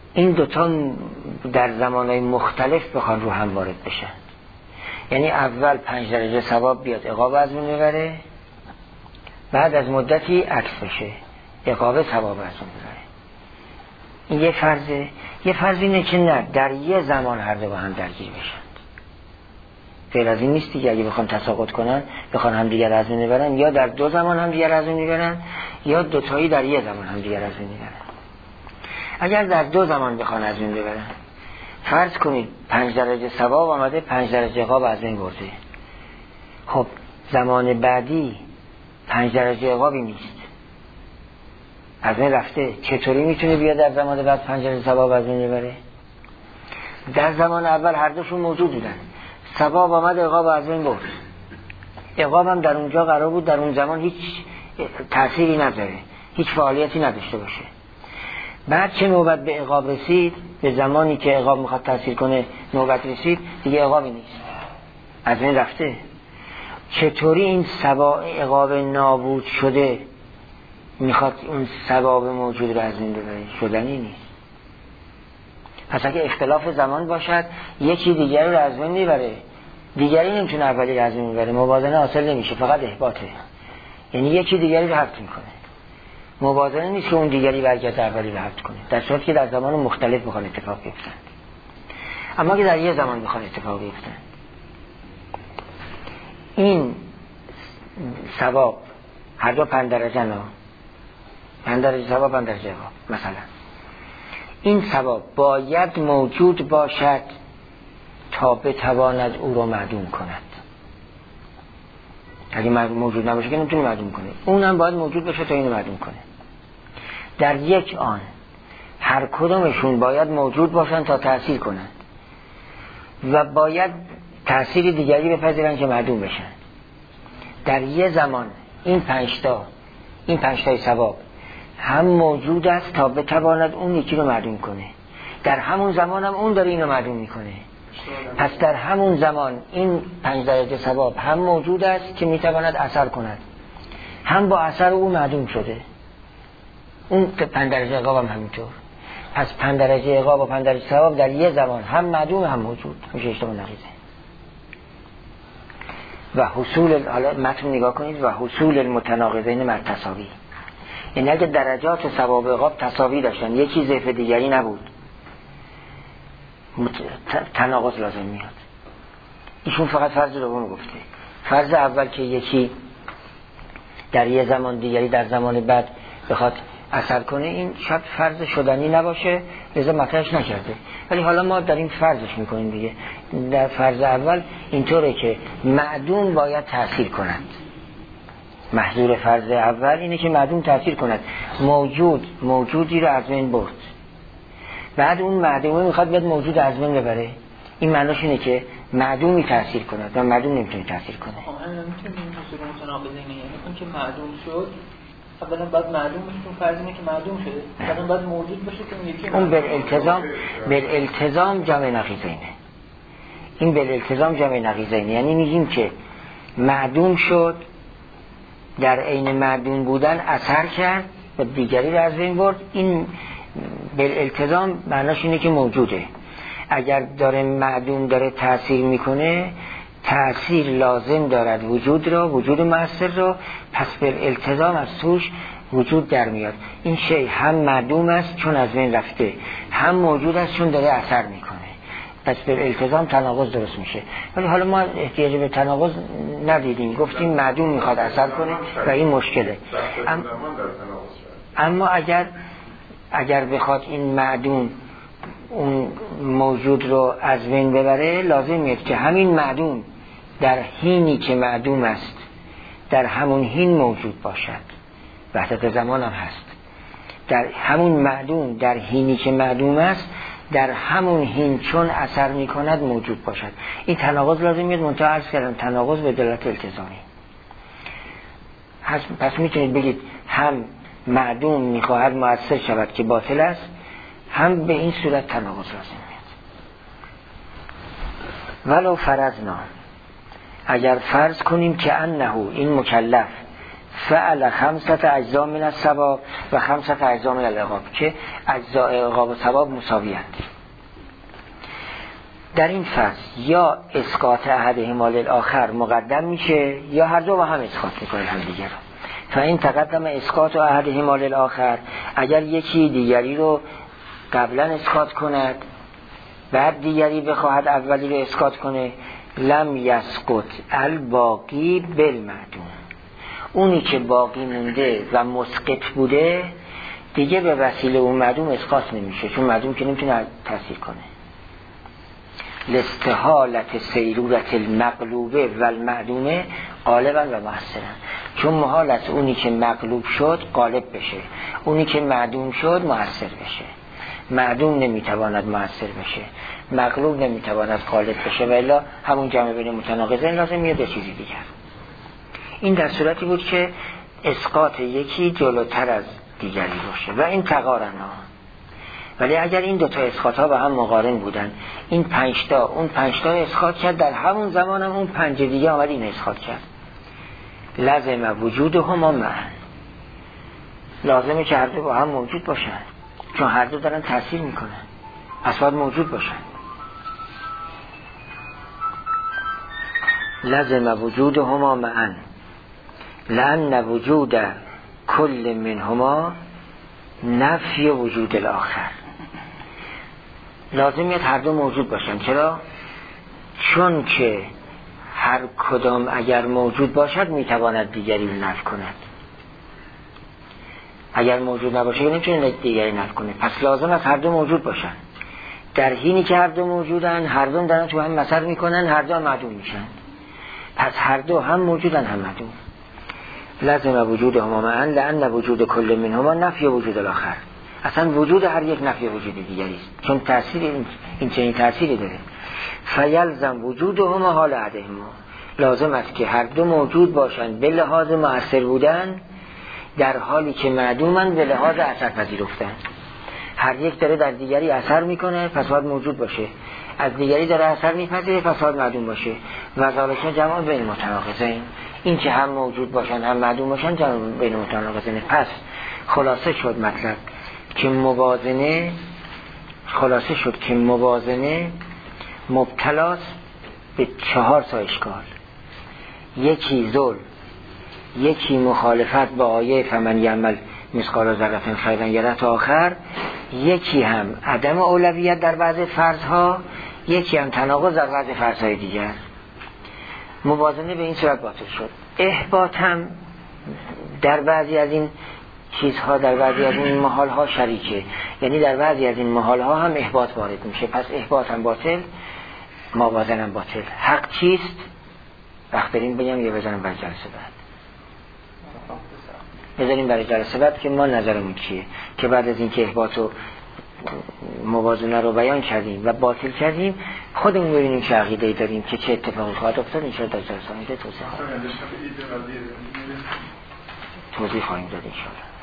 این دوتا در زمانهای مختلف بخوان رو هم وارد بشن. یعنی اول پنج درجه ثواب بیاد عقاب از اون ببره، بعد از مدتی عکس بشه عقاب ثواب از اون ببره. این یه فرضه. یه فرض اینه که نه، در یه زمان هر دو با هم درگیر بشن. غیر از این نیست دیگه. اگه بخوان تساقط کنن بخوان هم دیگر از اون ببرن، یا در دو زمان هم دیگر از اون میبرن، یا دوتایی در یه زمان هم دیگر از اون میبرن. اگر در دو زمان بخوان از اون ببرن، فرض کنید پنج درجه ثواب آمده، پنج درجه عقاب از این برده. خب زمان بعدی پنج درجه عقابی نیست، از این رفته. چطوری میتونه بیاد در زمان بعد پنج درجه ثواب از این ببره؟ در زمان اول هر دوشون موجود بودن، ثواب آمد عقاب از این برد. عقاب هم در اونجا قرار بود در اون زمان هیچ تأثیری نداره، هیچ فعالیتی نداشته باشه. بعد که نوبت به عقاب رسید، به زمانی که عقاب میخواد تأثیر کنه نوبت رسید، دیگه عقابی نیست، از این رفته. چطوری این ثواب عقاب نابود شده میخواد اون ثواب موجود رو از این ببره؟ شدنی نیست. پس اگه اختلاف زمان باشد یکی دیگری رو از بین میبره، دیگری نمیتونه اولی رو از بین میبره، موازنه حاصل نمیشه، فقط احباطه. یعنی یکی دیگری رو حفظ میکنه، موازنه نیست که اون دیگری برگرد اولی رو حفظ کنه، در صورتی که در زمان مختلف بخوان اتفاق بیفتن. اما اگه در یه زمان بخوان اتفاق بیفتن، این ثواب هر دو پنج درجه نه، پنج درجه ثواب پنج درجه عقاب مثلا، این ثواب باید موجود باشد تا بتواند او را معدوم کند. اگه موجود نباشه که نمیتونه معدوم کنه، اونم باید موجود باشه تا اینو معدوم کنه. در یک آن هر کدومشون باید موجود باشن تا تأثیر کنند و باید تأثیر دیگری بپذیرن که معدوم بشن. در یه زمان این پنجتا این پنجتای ثواب هم موجود است تا بتواند اون یکی رو معدوم کنه، در همون زمان هم اون داره اینو معدوم میکنه. پس در همون زمان این پنج درجه ثواب هم موجود است که میتواند اثر کند، هم با اثر او معدوم شده. اون پنج درجه عقاب هم همینطور. پس پنج درجه عقاب و پنج درجه ثواب در یه زمان هم معدوم هم موجود، میشه اشتباه نقیزه. و حصول، حالا متن نگاه کنید، و حصول المتناقضین مع تساوی، یعنی اگه درجات ثواب و عقاب تساوی داشتن، یکی ضعف دیگری نبود، تناقض لازم میاد. ایشون فقط فرض دوم گفته. فرض اول که یکی در یه زمان دیگری در زمان بعد بخواد اثر کنه، این شاید فرض شدنی نباشه، لذا مطرحش نکرده. ولی حالا ما داریم فرضش میکنیم دیگه. در فرض اول اینطوره که معدوم باید تأثیر کند. محظور فرض اول اینه که معدوم تأثیر کند، موجود موجودی رو از بین برد، بعد اون معدومه میخواد بیاد موجود از بین ببره. این معناش اینه که معدومی تأثیر کند و معدوم نمیتونه تأثیر کنه. خب همین میتونیم حصول متناقضین، یعنی اون که معدوم شد اولا بعد معدوم بشه، اون فرض اینه که معدوم شده، بعدا بعد موجود بشه که اون یکی اون بالالتزام بالالتزام جمع نقیضینه. این بالالتزام جمع نقیضینه، یعنی میگیم که معدوم شد، در عین معدوم بودن اثر کرد و دیگری رو از بین برد. این بالالتزام معناش اینه که موجوده. اگر داره معدوم داره تأثیر میکنه، تأثیر لازم دارد وجود را، وجود مؤثر را، پس بالالتزام از توش وجود در میاد. این شی هم معدوم است چون از بین رفته، هم موجود است چون داره اثر میکنه، پس بالالتزام تناقض درست میشه. ولی حالا ما احتیاج به تناقض ندیدیم، گفتیم معدوم میخواد اثر کنه و این مشکله. ام... اما اگر اگر بخواد این معدوم اون موجود رو از بین ببره، لازم میاد که همین معدوم در حینی که معدوم است در همون حین موجود باشد. وحدت زمان هم هست. در همون معدوم در حینی که معدوم است در همون حین چون اثر میکند موجود باشد. این تناقض لازم میاد. منتها عرض کردم تناقض به دلالت التزامی. پس میتونید بگید هم معدوم میخواهد مؤثر شود که باطل است، هم به این صورت تناقض لازم میاد. ولو فرضنا، اگر فرض کنیم که انه این مکلف فعل خمسة اجزا من الثواب و خمسة اجزا من العقاب که اجزای عقاب و ثواب مساویند. در این فصل یا اسقاط احدهما للآخر مقدم میشه یا هر دو با هم اسقاط میکنه هم دیگر رو. فاین تقدم اسقاط احدهما للآخر، اگر یکی دیگری رو قبلا اسقاط کند بعد دیگری بخواهد اولی رو اسقاط کنه، لم یسقط الباقی بالمعدوم، اونی که باقی مونده و مسقط بوده دیگه به وسیله اون معدوم اسقاط نمیشه، چون معدوم که نمیتونه تاثیر کنه. لاستحالت سیرورت المغلوبه و المعدومه غالبا و مؤثرا، چون محال است اونی که مغلوب شد غالب بشه، اونی که معدوم شد مؤثر بشه. معدوم نمیتواند مؤثر بشه، مغلوب نمیتواند غالب بشه، و الا همون جمع بین متناقضین لازم یه چیزی دیگر. این در صورتی بود که اسقاط یکی جلوتر از دیگری باشه و این تقارنا. ولی اگر این دوتا اسقاط ها با هم مقارن بودن، این پنجتا اون پنجتا اسقاط کرد، در همون زمان هم اون پنج دیگه آمد این اسقاط کرد، لازم وجودهما معا، لازمه که هر دو با هم موجود باشن، چون هر دو دارن تأثیر میکنن، پس باید موجود باشن. لازم وجودهما معا لأن وجود کل منهما نفی وجود الاخر. لازمیت هر دو موجود باشن. چرا؟ چون که هر کدام اگر موجود باشد میتواند دیگری رو نفی کند، اگر موجود نباشه نمیتونه دیگری نفی کنه. پس لازم است هر دو موجود باشن. در حینی که هر دو موجودن، هر دو دارن تو هم مثل میکنن، هر دو هم معدوم میشن، پس هر دو هم موجودن هم معدوم. لازم وجودهما معا لأن وجود کل منهما نفی وجود الاخر. اصلا وجود هر یک نفی وجود دیگری است، چون تأثیر این, این چنین تأثیری داره. فیلزم وجودهما حال احدهما، لازم است که هر دو موجود باشند به لحاظ مؤثر بودن، در حالی که معدومن به لحاظ اثر پذیرفتن. هر یک داره در دیگری اثر میکنه، پس باید موجود باشه. از دیگری داره اثر میپذیره، پس باید معدوم باشه. و ذالک جمع بین متناقضین، این که هم موجود باشن هم معدوم باشن جمع بین متناقضین. پس خلاصه شد مطلب که موازنه خلاصه شد که موازنه مبتلاست به چهار تا اشکال. یکی ظلم، یکی مخالفت با آیه فمن یعمل مثقال ذره خیرا یره تا آخر، یکی هم عدم اولویت در بعض فرضها، یکی هم تناقض در بعض فرضهای دیگر. موازنه به این صورت باطل شد. احباط هم در بعضی از این چیزها، در بعضی از این محالها شریکه، یعنی در بعضی از این محالها هم احباط وارد میشه. پس احباط هم باطل، موازنه هم باطل. حق چیست؟ وقت بریم بگم یا بزنم برای جلسه بعد؟ بذاریم برای جلسه بعد که ما نظرمون چیه، که بعد از این که احباط و موازنه رو بیان کردیم و باطل کردیم، خودمون ببینیم چه عقیده‌ای داریم که چه اتفاقی خواهد افتاد. ان شاءالله در جلسه آینده توضیح خواهیم داد. توضیح خواهیم داد ان شاءالله.